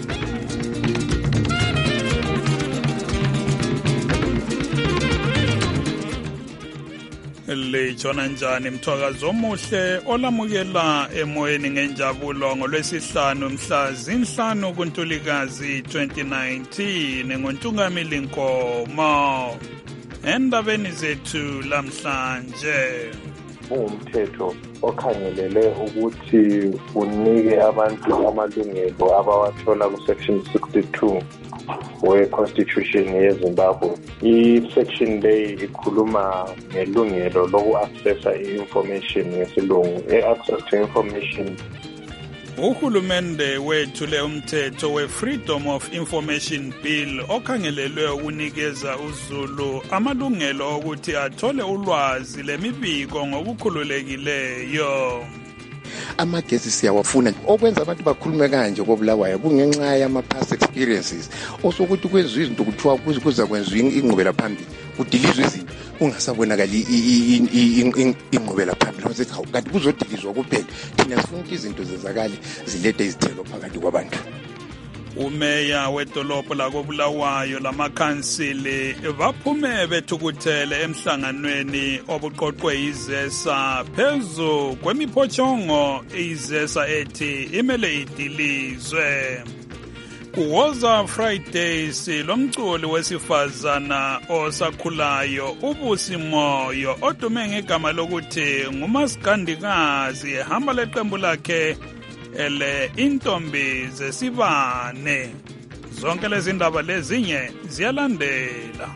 Litshona njani mthwakazi omuhle olamukela emoyeni ngenjabulo ngolwesihlanu mhla zinhlanu kuNtulikazi twenty nineteen ngoNtungamili Nkomo. Endabeni zethu lamhlanje, umthetho okhangelele ukuthi unike abantu amalungelo abawathola ku-section sixty-two we-constitution yeZimbabwe. I-section le ikhuluma ngelungelo loku-accessa i-information ngesilungu, i-access to information. Uhulumende wethu le umthetho we-Freedom of Information Bill okhangelelwe ukunikeza uZulu amalungelo okuthi athole ulwazi lemibiko ngokukhululekileyo. Amagesi siyawafuna okwenza abantu bakhulume kanje kobulawayo kungenxa yama-past experiences osokuthi kwenziwa izinto kuthiwa kuza kwenziwa ingqubela phambili kudilizwe izinto kungasabonakali ingqubela phambili kanti kuzodilizwa kuphela. Thina sifuna ukuthi izinto zenzakale zilethe izithelo phakathi kwabantu. Umeya wedolobho lakobulawayo lamakhansili baphume bethukuthele emhlanganweni obuqoqwe izesa phezu kwemiphothongo izesa ethi imele idilizwe. Kuwoza Fridays lomculi wesifazana osakhulayo uBusi Moyo odume ngegama lokuthi ngumasikandikazi ehamba leqembu lakhe ele intombi zesibane. Zonke lezi ndaba lezinye ziyalandela.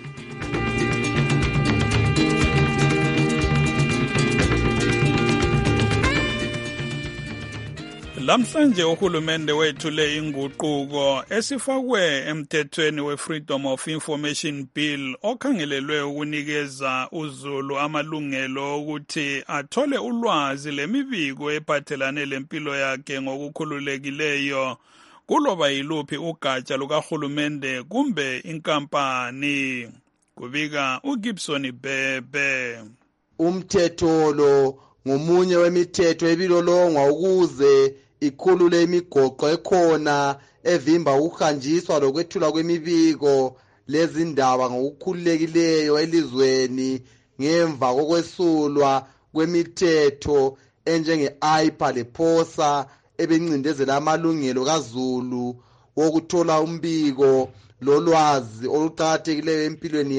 Lamhlanje uhulumende wethu le inguquko esifakwe emthethweni we-Freedom of Information Bill okhangelelwe ukunikeza uZulu amalungelo ukuthi athole ulwazi lemibiko ephathelane lempilo yakhe ngokukhululekileyo kuloba yiluphi ugatsha lukahulumende kumbe inkampani. Kubika uGibson Bebe. Umthetho lo ngomunye wemithetho ebilolongwa ukuze ikhulule imigoqo ekhona evimba ukuhanjiswa lokwethula kwemibiko lezindaba ngokukhululekileyo elizweni ngemva kokwesulwa kwemithetho enjenge-I P A lePOSA ebencindezela amalungelo kaZulu wokuthola umbiko lolwazi oluqakathekileyo empilweni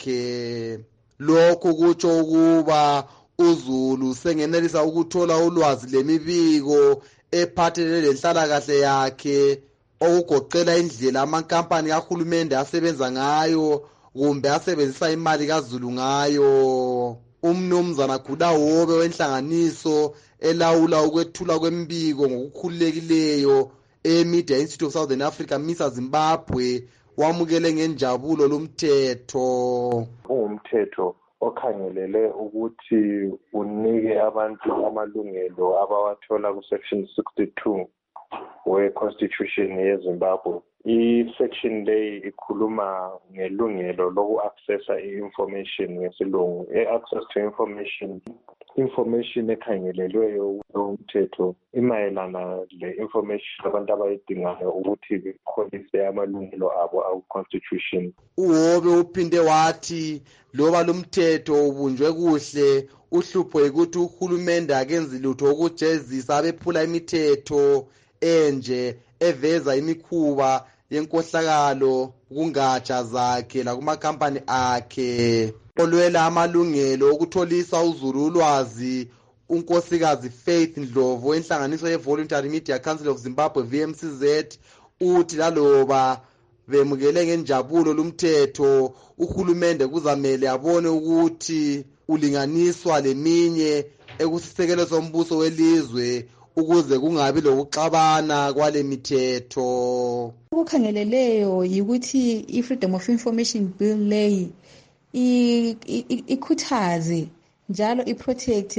yakhe. Lokhu kutsho ukuba uZulu sengenelisa ukuthola ulwazi lemibiko ephathelene lenhlalakahle yakhe okugoqela indlela amankampani kahulumende asebenza ngayo kumbe asebenzisa imali kaZulu ngayo. Umnumzana Gudawobe wenhlanganiso elawula ukwethula kwemibiko ngokukhululekileyo eMedia Institute of Southern Africa MISA Zimbabwe wamukele ngenjabulo lomthetho. Umthetho okhangelele ukuthi unike abantu amalungelo abawathola ku-section sixty-two we-constitution yeZimbabwe. I-section le ikhuluma ngelungelo loku-accessa i-information ngesilungu, i-access to information. Information ekhangelelweyo umthetho imayelana le-information abantu abayidingayo ukuthi bekholise amalungelo abo aku-constitution. Uwobe uphinde wathi loba lumthetho ubunjwe kuhle uhlupho ukuthi uhulumende akenzi lutho ukujezisa abephula imithetho enje eveza imikhuba yenkohlakalo kungatsha zakhe lakumakhampani akhe. Olwela amalungelo okutholisa uZulu ulwazi unkosikazi Faith Ndlovu enhlanganiso ye-Voluntary Media Council of Zimbabwe V M C Z uthi laloba bemukele ngenjabulo lumthetho uhulumende kuzamele abone ukuthi ulinganiswa leminye ekusisekelo sombuso welizwe ukuze kungabi lokuxabana kwale mithetho. Ukukhangeleleyo yikuthi i-Freedom of Information Bill leyi ikhuthaze njalo iprotect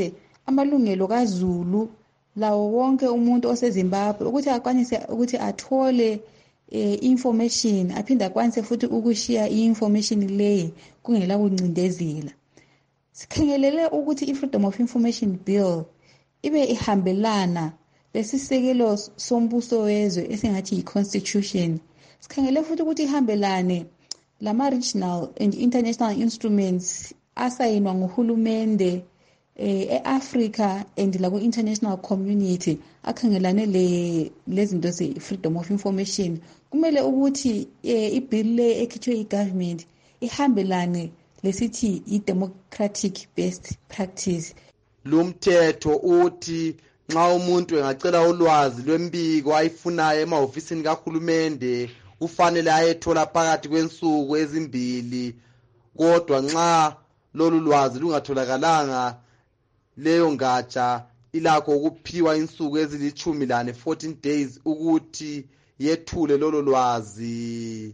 amalungelo kaZulu lawo wonke umuntu oseZimbabwe ukuthi akwanise ukuthi athole eh, information aphinde akwanise futhi ukushiya i-information leyi kungela kuncindezela. Sikhangelele ukuthi i-Freedom of Information Bill ibe ihambelana lesisekelo sombuso wezwe esingathi yi-constitution. Sikhangele futhi ukuthi ihambelane lama-regional and international instruments asayinwa nguhulumende e-Africa and laku-international community akhangelane lezinto ze-freedom of information. Kumele ukuthi i-bill le ekhitshwe i-government ihambelane lesithi i-democratic best practice. Lumthetho uthi nxa umuntu engacela ulwazi lwembiko ayifunayo emahofisini kahulumende kufanele ayethola phakathi kwensuku ezimbili, kodwa nxa lolu lwazi lungatholakalanga leyo ngatsha ilakho ukuphiwa insuku ezilithumi lane fourteen days ukuthi yethule lolo lwazi.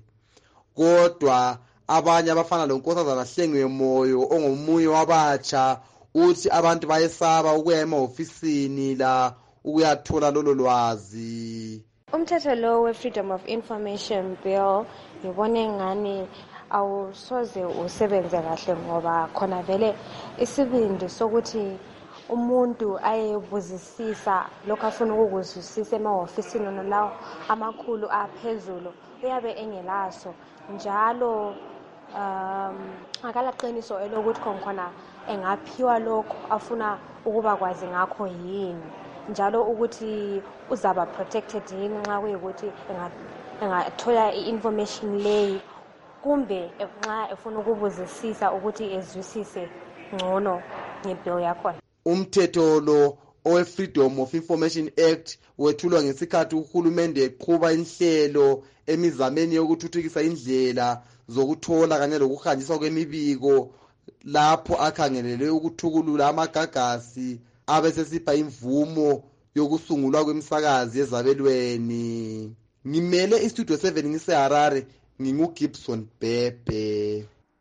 Kodwa abanye abafana lonkosazana Hlengwe Moyo ongomunye wabatsha uthi abantu bayesaba ukuya emahofisini la ukuyathola lolo lwazi. Umthetho lo we-Freedom of Information Bill ngibone ngani awusoze usebenze kahle ngoba khona vele isibindi sokuthi umuntu ayebuzisisa lokho afuna ukukuzwisisa emahofisini nalawo amakhulu aphezulu uyabe engelaso njalo um akalaqiniso elokuthi khona engaphiwa lokho afuna ukuba kwazi ngakho yini, njalo ukuthi uzaba protected yini nxa kuyikuthi engathola i-information leyi kumbe nxa efuna ukubuzisisa ukuthi ezwisise ngcono ngebill yakhona. Umthetho lo owe-Freedom of Information Act wethulwa ngesikhathi uhulumende eqhuba inhlelo emizameni yokuthuthukisa indlela zokuthola kanye lokuhanjiswa kwemibiko lapho akhangelele ukuthukulula amagagasi abesesipha imvumo yokusungulwa kwemsakazi ezabelweni. Ngimele istudio seven ngiseHarare, nginguGibson Bebe.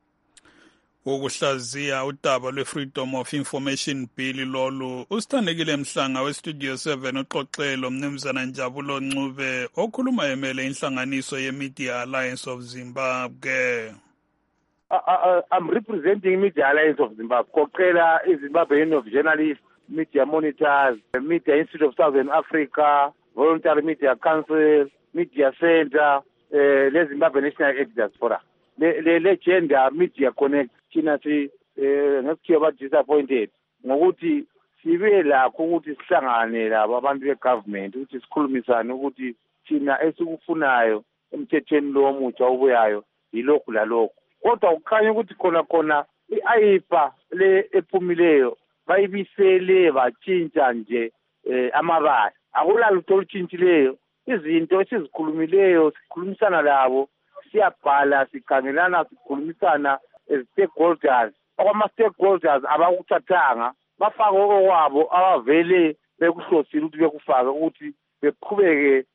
Ukuhlaziya udaba lwe-Freedom of Information Bill lolu usithandekile Mhlanga we-Studio seven uxoxelo mnumzana Njabulo Ncube okhuluma emele inhlanganiso ye-Media Alliance of Zimbabwe. Uh, uh, I'm representing Media Alliance of Zimbabwe. Kokela is Zimbabwe Union of Journalists, Media Monitors, Media Institute of Southern Africa, Voluntary Media Council, Media Center, uh, le Zimbabwe National Editors Forum. Le, le, le Gender Media Connect. Thina si ngesikhiywa ba disappointed ngokuthi sibe lakho ukuthi sihlangane labo abantu be-government ukuthi sikhulumisane ukuthi thina esikufunayo emthethweni lo omutsha obuyayo yilokhu lalokhu. Kodwa ukukhanya ukuthi khona khona i-ayipa le ephumileyo bayibisele batshintsha nje amabala. Akulalutho olutshintshileyo. Izinto esizikhulumileyo sikhulumisana labo siyabhala sikhangelana sikhulumisana stakeholders. Okwama-stakeholders abakuthathanga bafake okwabo abavele bekuhlosile ukuthi bekufake ukuthi beqhubeke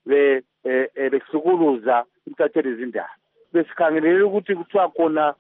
behlukuluza intatheli zindaba. Besikhangelele ukuthi kuthiwa khona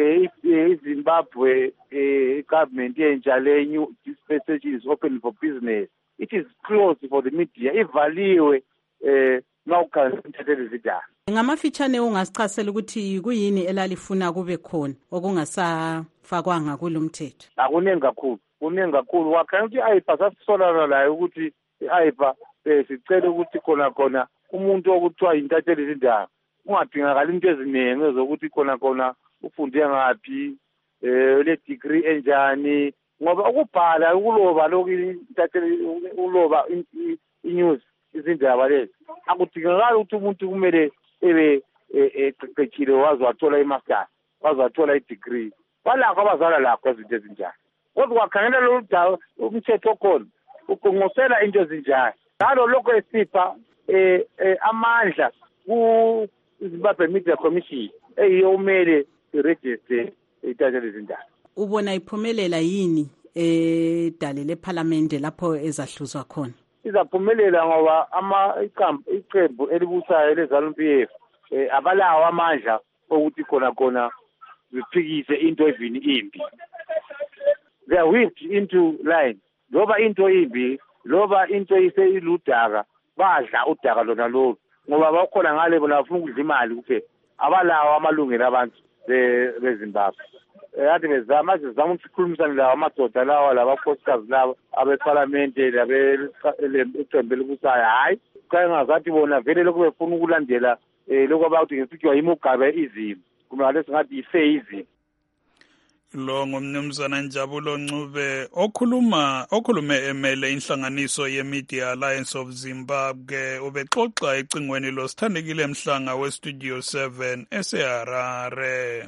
iZimbabwe government yentsha le new dispensation is open for business. It is closed for the media. Ivaliwe nawukhangela intatheli zindaba. Ngamafitshane ungasichasela ukuthi kuyini elalifuna kube khona okungasafakwanga kulomthetho. Akuningi kakhulu, kuningi kakhulu. Wakhanya ukuthi i-ayipa sasisolana layo ukuthi i-ayipa sicela ukuthi khona khona umuntu okuthiwa intatheli zindaba ungadingakala into eziningi zokuthi khona khona ufunde ngaphi, le degree enjani, ngoba ukubhala ukuloba lokhu intatheli uloba i-news izindaba lezi akudingakala ukuthi umuntu kumele ebe eqeqeshile wazi wathola i-master wazi wathola i-degree. Balakho abazala lakho izinto ezinjani, kodwa wakhangela lolu dawo umthetho okhona ukungosela into ezinjani. Ngalo lokho esipha amandla ku-Zimbabwe Media Commission eyiyo umele iregister intatheli zindaba. Ubona iphumelela yini edale lephalamende lapho ezahluzwa khona? Izaphumelela ngoba ama iqembu elibusayo leZANU-P F abalawo amandla ukuthi khona khona ziphikise into evini imbi. They are whipped into line. loba into imbi loba into iseyiludaka badla udaka lona lolu ngoba bakhona ngale bona bafuna ukudla imali kuphela abalawo amalungelo abantu beZimbabwe. Yathi bezama sizama ukukhulumisana lawo amadoda lawa labakhosikazi laba abeparlamente labeqembu elibusayo hayi kanye ngazathi bona vele lokhu befuna ukulandela lokho abathi ngesithiwa yimugabe izimo kumele singathi ifeyizimo. Lo ngumnumzana Njabulo Ncube okhuluma okhulume emele inhlanganiso ye-Media Alliance of Zimbabwe ubexoxa ecingweni losithandekile Mhlanga we-Studio seven eseHarare.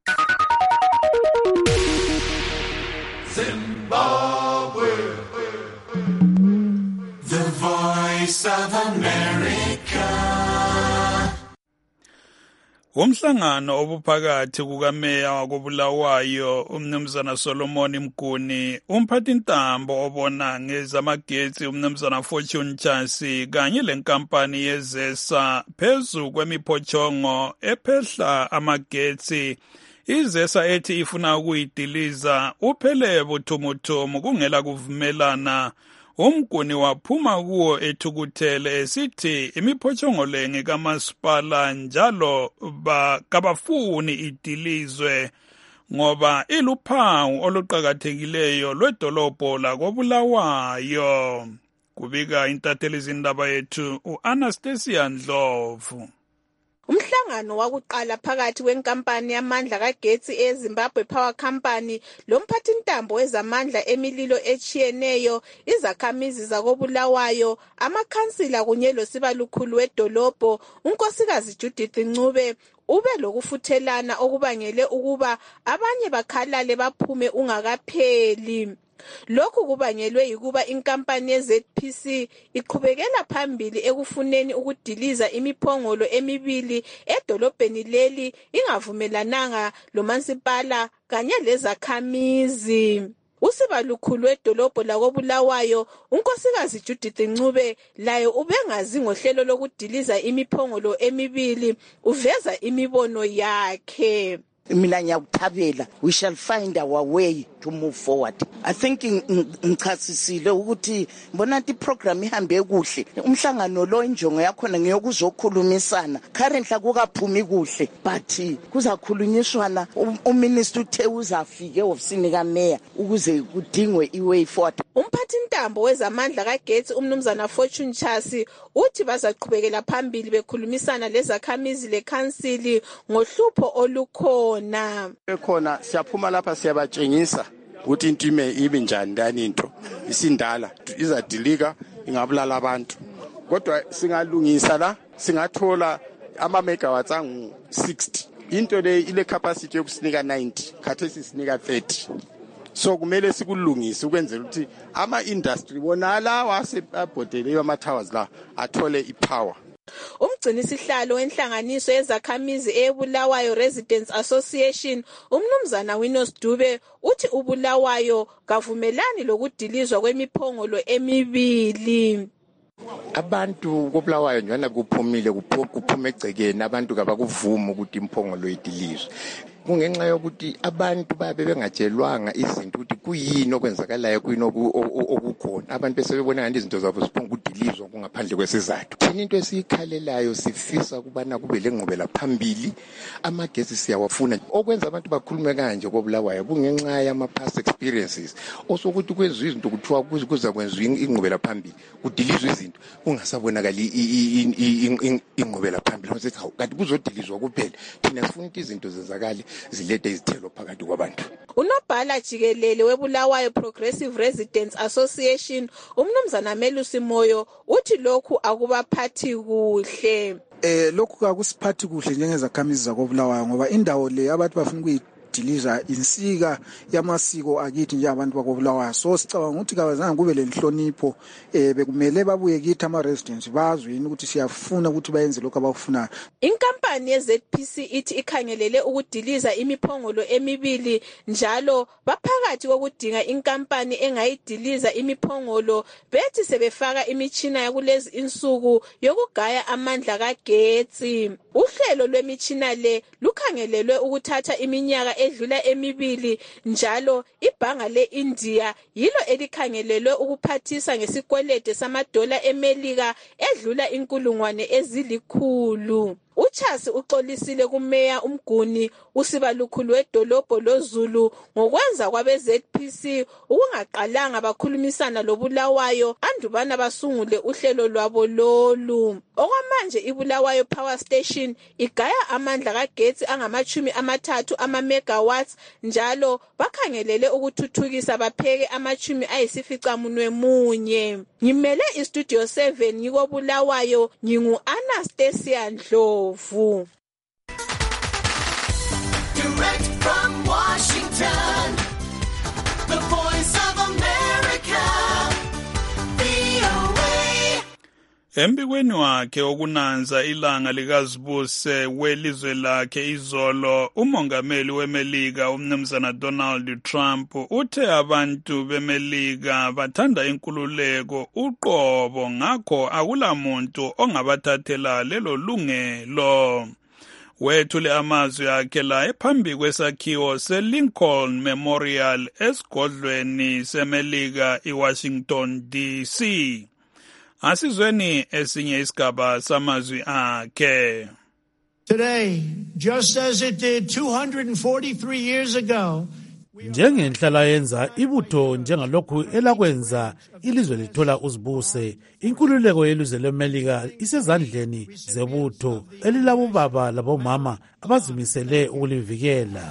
Zimbabwe, the voice of America. Umhlangano obuphakathi kukameya wakobulawayo umnumzana Solomon Mguni, umphathintambo obona ngezamagetsi umnumzana Fortune Chasi kanye lenkampani yezesa phezu kwemiphochongo ephehla amagetsi. Izesa ethi ifuna ukuyidiliza uphele buthumuthumu kungela kuvumelana. Umguni waphuma kuwo ethukuthele esithi imiphochongole ngekamasipala njalo kabafuni idilizwe ngoba iluphawu oluqakathekileyo lwedolobho lakobulawayo. Kubika intatheli zindaba yethu uAnastasia Ndlovu. Umhlangano wakuqala phakathi kwenkampani yamandla kagetsi eZimbabwe Power Company lomphathintambo wezamandla emililo echiyeneyo, izakhamizi zakobulawayo, amakhansila kunye losibalukhulu wedolobho unkosikazi Judith Ncube ube lokufuthelana okubangele ukuba abanye bakhalale baphume ungakapheli. Lokhu kubangelwe yikuba inkampani ye-Z P C iqhubekela phambili ekufuneni ukudiliza imiphongolo emibili edolobheni leli ingavumelananga lomasipala kanye lezakhamizi. Usibalukhulu wedolobho lakobulawayo unkosikazi Judith Ncube layo ubengazi ngohlelo lokudiliza imiphongolo emibili uveza imibono yakhe. Mina ngiyakuthabela, we shall find our way to move forward. I think ngichasisile ukuthi mbona ti program ihambe kuhle. Umhlangano lo injongo yakhona ngeyokuzokhulumisana. Currently akukaphumi kuhle, but kuzakhulunyiswana uminister uthe uzafike ofisini kameya ukuze kudingwe iway forward. Umphathintambo wezamandla kagetsi umnumzana Fortune Chasi uthi bazaqhubekela phambili bekhulumisana lezakhamizi lekhansili ngohlupho olukhona. Na ekhona siyaphuma lapha siyabatshengisa ukuthi into ime ibe njani ndani into isindala izadilika ingabulala abantu kodwa singalungisa la singathola ama megawatts angu sixty into le ile capacity yokusinika ninety khathesi sinika thirty so kumele sikulungise ukwenzela ukuthi ama industry bona lawa asebhodeleyo ama towers la athole ipower. Umgcinisihlalo wenhlanganiso yezakhamizi eBulawayo Residents Association umnumzana Winos Dube uthi uBulawayo kavumelani lokudilizwa kwemiphongolo emibili. Abantu kobulawayo njana kuphumile kuphume egcekeni abantu kabakuvuma ukuthi imphongolo idilizwe. Kungenxa yokuthi abantu babe bengatshelwanga izinto ukuthi kuyini okwenzakalayo kuyini okukhona abantu bese bebona ngani izinto zabo ziphunga ukudilizwa kungaphandle kwesizathu. Thina into esiyikhalelayo sifisa kubana kube lengqubela phambili amagesi siyawafuna okwenza abantu bakhulume kanje kobulawayo kungenxa yama past experiences osokuthi kwenziwa izinto kuthiwa kuza kwenziwa ingqubela phambili kudilizwe izinto kungasabonakali ingqubela phambili mase kanti kuzodilizwa kuphela thina sifuna izinto zenzakale zilethe izithelo phakathi kwabantu. Unobhala jikelele weBulawayo Progressive Residents Association umnumzana Melusi Moyo uthi lokhu akubaphathi kuhle. Eh lokhu akusiphathi kuhle njengezakhamizi zakobulawayo ngoba indawo le abantu bafuna ukuyidiliza insika yamasiko akithi njengabantu bakobulawayo so sicabanga ukuthi kabazange kube lenhlonipho eh bekumele babuye kithi ama residents bazwe yini ukuthi siyafuna ukuthi bayenze lokho abakufunayo. Inkampani ye-Z P C ithi ikhangelele ukudiliza imiphongolo emibili njalo baphakathi kokudinga inkampani engayidiliza imiphongolo bethi sebefaka imitshina yakulezi insuku yokugaya amandla kagetsi. Uhlelo lwemitshina le lukhangelelwe ukuthatha iminyaka edlula emibili njalo ibhanga le-India yilo elikhangelelwe ukuphathisa ngesikwelede samadola eMelika edlula inkulungwane ezilikhulu. UCharles uxolisile kumeya uMguni usibalukhulu wedolobho loZulu ngokwenza kwabe-Z P C ukungaqalanga bakhulumisana loBulawayo andubana basungule uhlelo lwabo lolu. Okwamanje iBulawayo Power Station igaya amandla kagetsi angamachumi amathathu ama-megawatts njalo bakhangelele ukuthuthukisa bapheke amachumi ayisificamunwe munye. Ngimele iStudio seven ngikoBulawayo ngingu-Anastasia Ndlovu. Direct from Washington, the voice of America, V O A. Embikweni wakhe okunanza ilanga likazibuse welizwe lakhe izolo, umongameli weMelika umnumzana Donald Trump uthe abantu beMelika bathanda inkululeko uqobo ngakho akulamuntu ongabathathela lelo lungelo. Wethule amazwi akhe la ephambi kwesakhiwo seLincoln Memorial esigodlweni seMelika iWashington D C. Asizweni esinye isigaba samazwi akhe. Today, just as it did two hundred forty-three years ago, njengenhlala yenza ibutho njengalokhu elakwenza ilizwe lithola uzibuse. Inkululeko yelizwe leMelika isezandleni zebutho elilabobaba labomama abazimisele ukulivikela.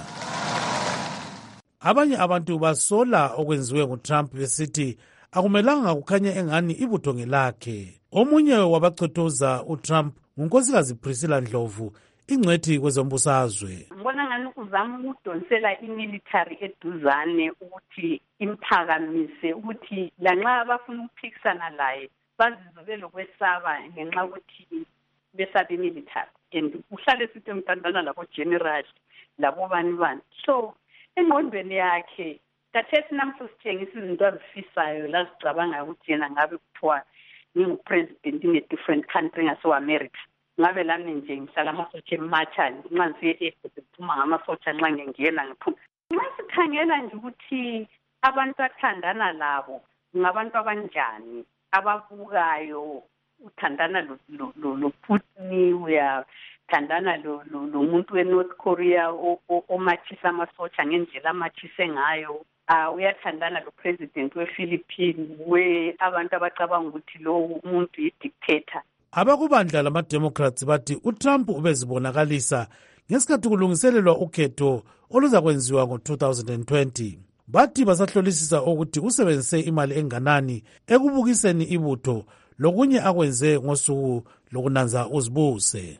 Abanye abantu basola okwenziwe nguTrump besithi akumelanga kukhanye engani ibutho ngelakhe. Omunye wabachothoza uTrump ngunkosikazi Priscilla Ndlovu, ingcwethi kwezombusazwe. Ngibona ngani uzama ukudonsela imilitary eduzane ukuthi imphakamise ukuthi lanxa abafuna ukuphikisana laye bazizwe lokwesaba ngenxa ukuthi besaba imilitary and uhlale sithi mntandana labo general labo bani bani. So engqondweni yakhe kathethi namhla sithengisa izinto azifisayo lazicabanga ukuthi yena ngabe kuthiwa ngingupresident in a different country ngase-America. Ngabe lami nje ngihlala amasotsha ematsha nxa ngisiye e-airport ngiphuma ngamasotsha nxa ngingena ngiphuma. Nxa sikhangela nje ukuthi abantu athandana labo ngabantu abanjani ababukayo, uthandana lo-Putin, uyathandana lo-muntu we-North Korea omachisa amasotsha ngendlela amachise ngayo. Uh, uyathandana lo-president we-Philippines we abantu abacabanga ukuthi lo umuntu yi-dictator. Abakubandla lama-Democrats bathi uTrump ubezibonakalisa ngesikhathi kulungiselelwa ukhetho oluza kwenziwa ngo-two thousand twenty. Bathi basahlolisisa ukuthi usebenzise imali enganani ekubukiseni ibutho lokunye akwenze ngosuku lokunanza uzibuse.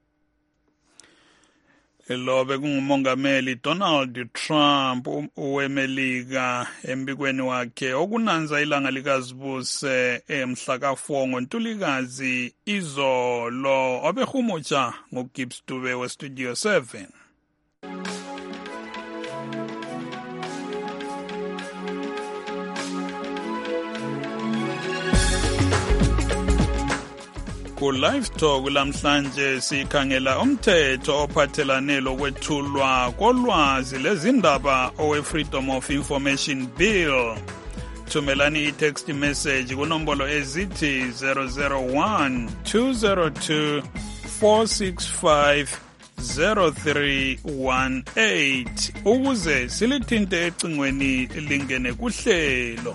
Lo bekungumongameli Donald Trump weMelika embikweni wakhe okunanza ilanga likazibuse emhla ka four ngoNtulikazi izolo. Obehumutsha ngoGibbs Dube weStudio seven. Ku live talk lamhlanje sikhangela umthetho ophathelane lokwethulwa kolwazi lezindaba owe Freedom of Information Bill. Thumelani i-text message kunombolo ezithi zero zero one two zero two four six five zero three one eight ukuze silithinte ecingweni lingene kuhlelo.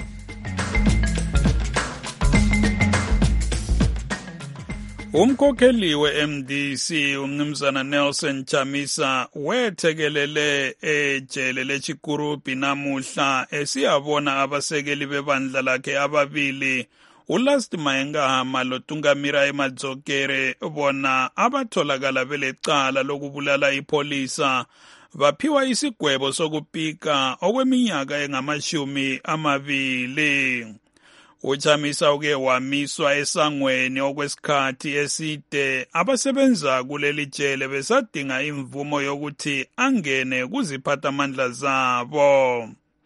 Umkhokheli we-M D C umnumzana Nelson Chamisa wethekelele ejele leChikurupi namuhla esiyabona abasekeli bebandla lakhe ababili uLast Mahengama loTungamira Emadzokere bona abatholakala belecala lokubulala ipolisa baphiwa isigwebo sokupika okweminyaka engamashumi amabili. Uchamisa uke wamiswa esangweni okwesikhathi eside abasebenza kuleli jele besadinga imvumo yokuthi angene kuziphathamandla zabo.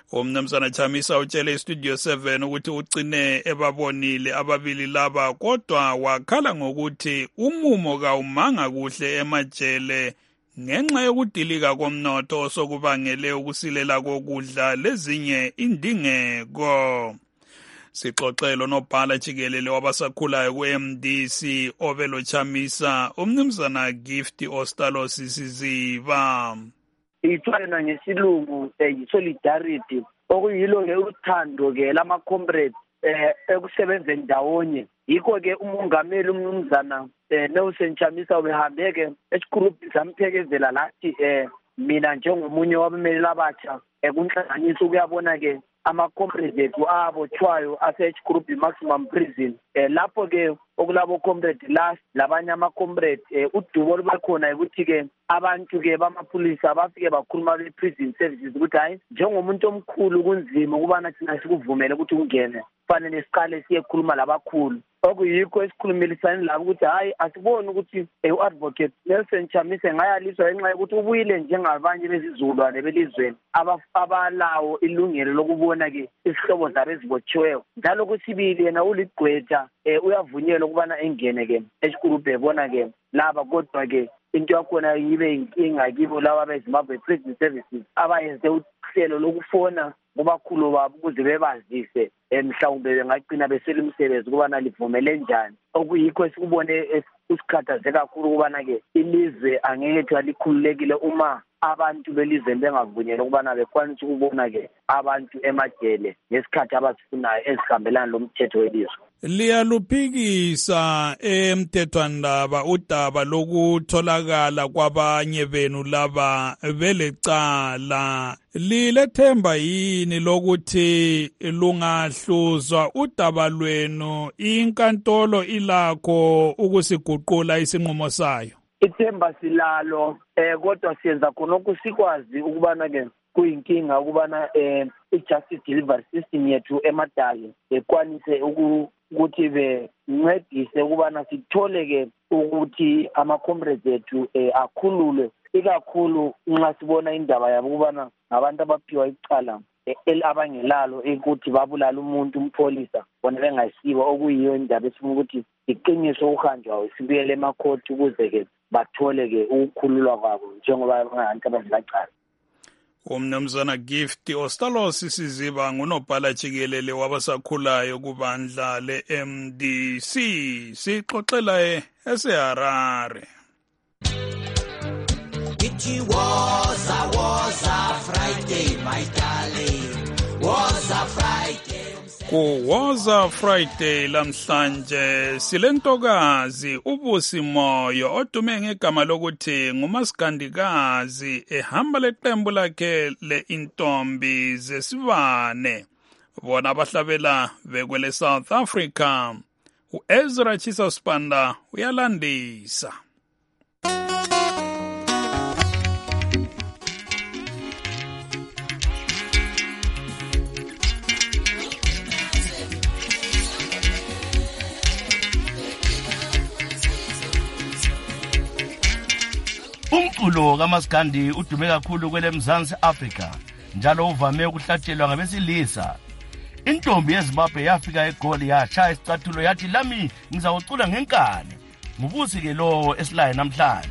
Umnumzana Chamisa utshele iStudio seven ukuthi ugcine ebabonile ababili laba kodwa wakhala ngokuthi umumo kawumanga kuhle emajele ngenxa yokudilika komnotho osokubangele ukusilela kokudla lezinye indingeko. Sixoxelo nobhala jikelele wabasakhulayo ku-M D C Ovelo Chamisa umnumzana Gift Ostalo Sisiziba. Ithwalena ngesilungu i-solidarity okuyilo ke uthando ke lama comrades eh ekusebenza ndawonye. Yikho ke umongameli umnumzana Nelson Chamisa ubehambe ke esigroup samphekezela lathi eh mina njengomunye wabameli abatsha ekunhlanganisa ukuyabona ke ama-comrades ethu abotshwayo ase-H group maximum prison eh lapho ke okulabo comrades last labanye ama-comrades eh udubo olubakhona ukuthi ke abantu ke bamapulisa bafike bakhuluma be-prison services ukuthi hayi njengomuntu omkhulu kunzima ukubana thina sikuvumele ukuthi ungene kufanele siqale siyekhuluma labakhulu okuyikho esikhulumelisane labo ukuthi hayi asiboni ukuthi u-advocate Nelson Chamisa ngayaliswa ngenxa yokuthi ubuyile njengabanye bezizulwane belizweni abalawo ilungelo lokubona ke isihlobo zabo ezibotshiweyo njalo kusibili yena uligqwetha uyavunyelwa ukubana engene ke esigroup ebona ke laba kodwa ke into yakhona yibe inkinga kibo laba beZimbabwe Prison Services abayenze uhlelo lokufona kubakhulu babo ukuze bebazise mhlawumbe bengagcina besela umsebenzi kubana livumele njani okuyikho esikubone usikhathaze kakhulu kubana ke ilizwe angeke likhululekile uma abantu belizwe bengavunyelwa ukubana bekwanisa ukubona ke abantu emajele ngesikhathi abasifunayo ezihambelana lomthetho welizwe. Liyaluphikisa emthethwandaba udaba lokutholakala kwabanye benu laba belecala. Lilethemba yini lokuthi lungahluzwa udaba lwenu inkantolo ilakho ukusiguqula isinqumo sayo? Ithemba silalo eh kodwa siyenza khona ukusikwazi ukubana ke kuyinkinga ukubana eh i-justice delivery system yethu emadala ekwanise ukuthi bencedise ukubana sithole ke ukuthi ama-comrades ethu akhululwe ikakhulu nxa sibona indaba yabo ukubana ngabantu abaphiwa icala abangelalo ukuthi babulala umuntu umpholisa bona bengayisibo okuyiyo indaba esifuna ukuthi iqiniso ukuhanjwayo sibuyele emakhoti ukuze ke bathole ke ukukhululwa kwabo njengoba bangabantu abazilacala. Umnumzana Gift Ostalo Sisiziba ngunobhala jikelele wabasakhulayo kubandla le-M D C sixoxela eseHarare. It was a was a Friday, my darling. Was a Friday. Ku Woza Friday lamhlanje silentokazi ubusi moyo odume ngegama lokuthi ngumasikandikazi ehamba leqembu lakhe le-intombi zesibane bona abahlabela bekwele South Africa. U-Ezra Chisa Spanda uyalandisa. Umculo kaMaskandi udume kakhulu kwele Mzansi Africa njalo uvame ukuhlatshelwa ngabesilisa. Intombi yeZimbabwe yafika eGoli yashaya isicathulo yathi lami ngizawucula ngenkani. Ngubusi ke lo esilaye namhlanje.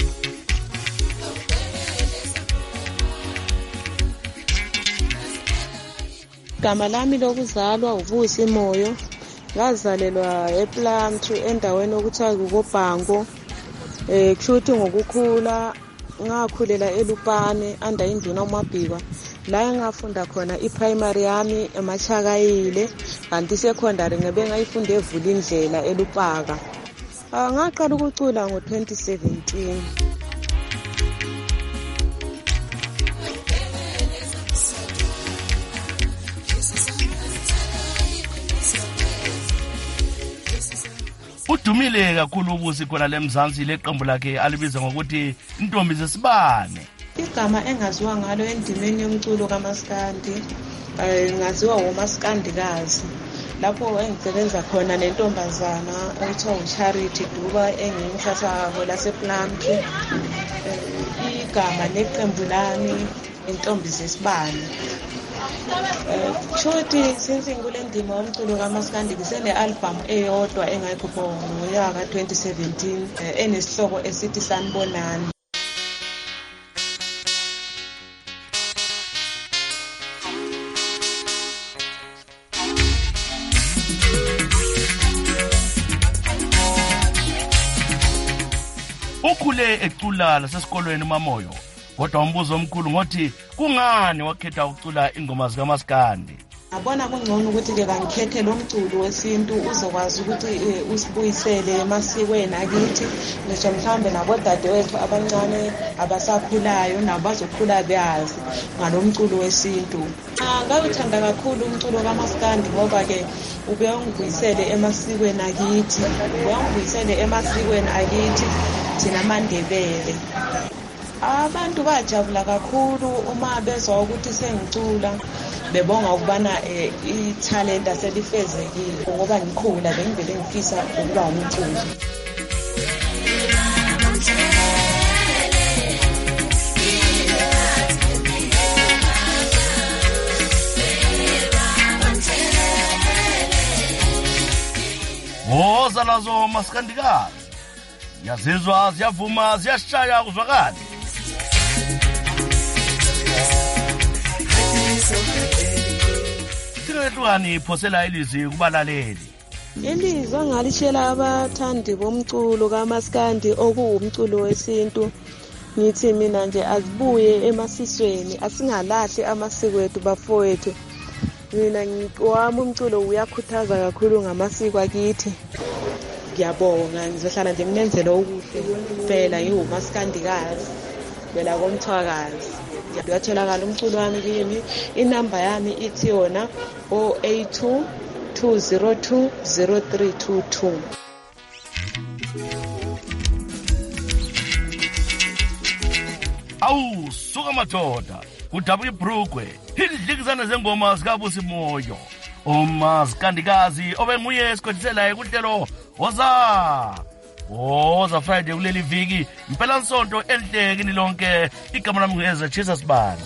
Igama lami lokuzalwa ubusi moyo. Ngazalelwa ePlumtree endaweni okuthiwa kuKobhango. Eh kushuthi ngokukhula ngakhulela eLupane anda induna uMabhikwa la engafunda khona iPrimary yami eMachakayile kanti secondary ngebe ngayifunda eVulindlela eLupaka. Ngaqala ukucula ngo twenty seventeen. Udumile kakhulu ubusi khona leMzansi leqembu lakhe alibiza ngokuthi intombi zesibane. Igama engaziwa ngalo endimeni yomculo kaMaskandi ngaziwa ngomaskandikazi. Lapho engisebenza khona nentombazana ekuthiwa uCharity Duba engingithatha hola sePlumtree. Igama leqembu lami intombi zesibane. Futhi since ngikule ndima yomculo kaMaskandi ngisene-album eyodwa engayikhupha ngonyaka twenty seventeen enesihloko esithi Sanibonani. Ukhule ecula lasesikolweni uMamoyo, kodwa umbuzo omkhulu ngothi kungani wakhetha ukucula ingoma zikaMaskandi. Ngabona kungcono ukuthi ke ngikhethe lo mculo wesintu uzokwazi ukuthi usibuyisele emasikweni akithi, ngisho mhlambe nabodadewethu abancane abasakhulayo nabo bazokhula beyazi ngalomculo wesintu. Ngawuthanda kakhulu umculo kaMaskandi ngoba ke ube ungibuyisele emasikweni akithi, ube ungibuyisele emasikweni akithi thina amaNdebele. Abantu bajabula kakhulu uma bezwa ukuthi sengicula, bebonga ukubana i-talent aselifezekile ngoba ngikhula bengivele ngifisa ukuba umculi. Woza lazo Maskandikazi, yazizwa ziyavuma ziyashaya kuzwakala. Singethwani phosela ilizwi kubalaleli. Ilizwi ngalishela abathandi bomculo kaMaskandi okuwumculo wesintu. Ngithi mina nje azibuye emasisweni, asingalahli amasiko ethu bafowethu. Mina ngiwami umculo uyakhuthaza kakhulu ngamasiko akithi. Ngiyabonga, ngizohlala nje nginenzela okuhle phela ngiwuMaskandikazi bela komthwakazi. Ngiyatholakala umculo wami kimi, inamba yami ithi yona zero eight two two zero two zero three two two. Awu suka madoda kudabuka iBrugwe, idlikizana zengoma zikaBusi Moyo. uMaskandikazi obenguye esikhotisela ekuhlelo Woza Woza Friday kuleli viki impela nsonto enhlekini lonke. Igama lami ngeza Jesus Banda.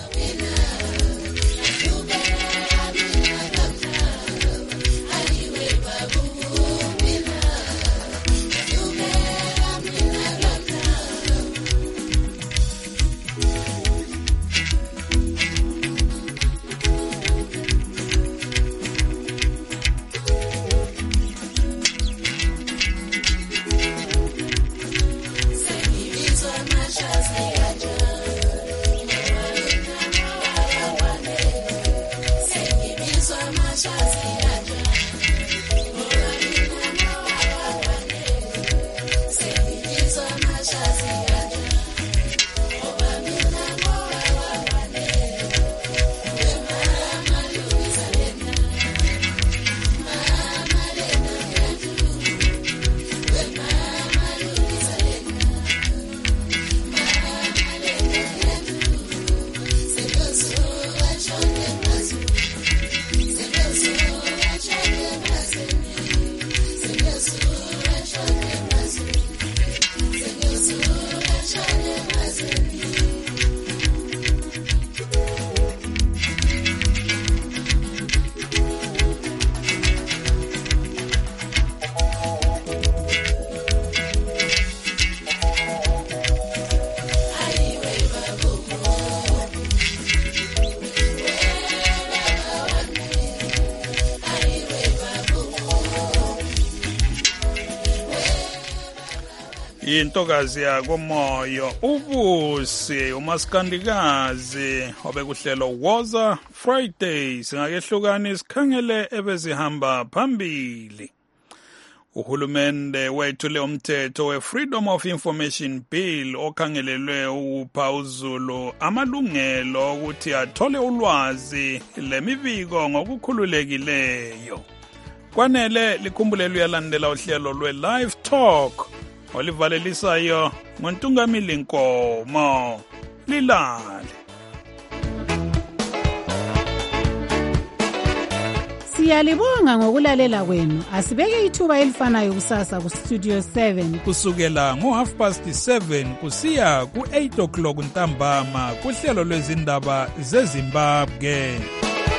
Intokazi yakomoyo ubusi uMaskandikazi obekuhlelo Woza Friday. Singakehlukani sikhangele ebezihamba phambili. Uhulumende wethule umthetho we-Freedom of Information Bill okhangelelwe ukupha uZulu amalungelo ukuthi athole ulwazi lemibiko ngokukhululekileyo. Kwanele likhumbulelo yalandela uhlelo lwe-Live Talk olivalelisayo ngoNtungamili Nkomo. Lilale. Siyalibonga ngokulalela kwenu. Asibeke ithuba elifanayo kusasa ku Studio seven kusukela ngo half past seven kusiya ku eight o'clock ntambama kuhlelo lwezindaba zeZimbabwe.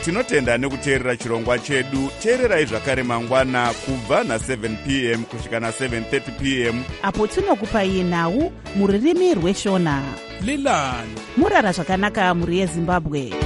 tinotenda nekuteerera chirongwa chedu. teererai zvakare mangwana kubva na-seven p m kusvika na-seven thirty p m apo tinokupai nhau muririmi rweshona. Lilan murara zvakanaka muri yezimbabwe.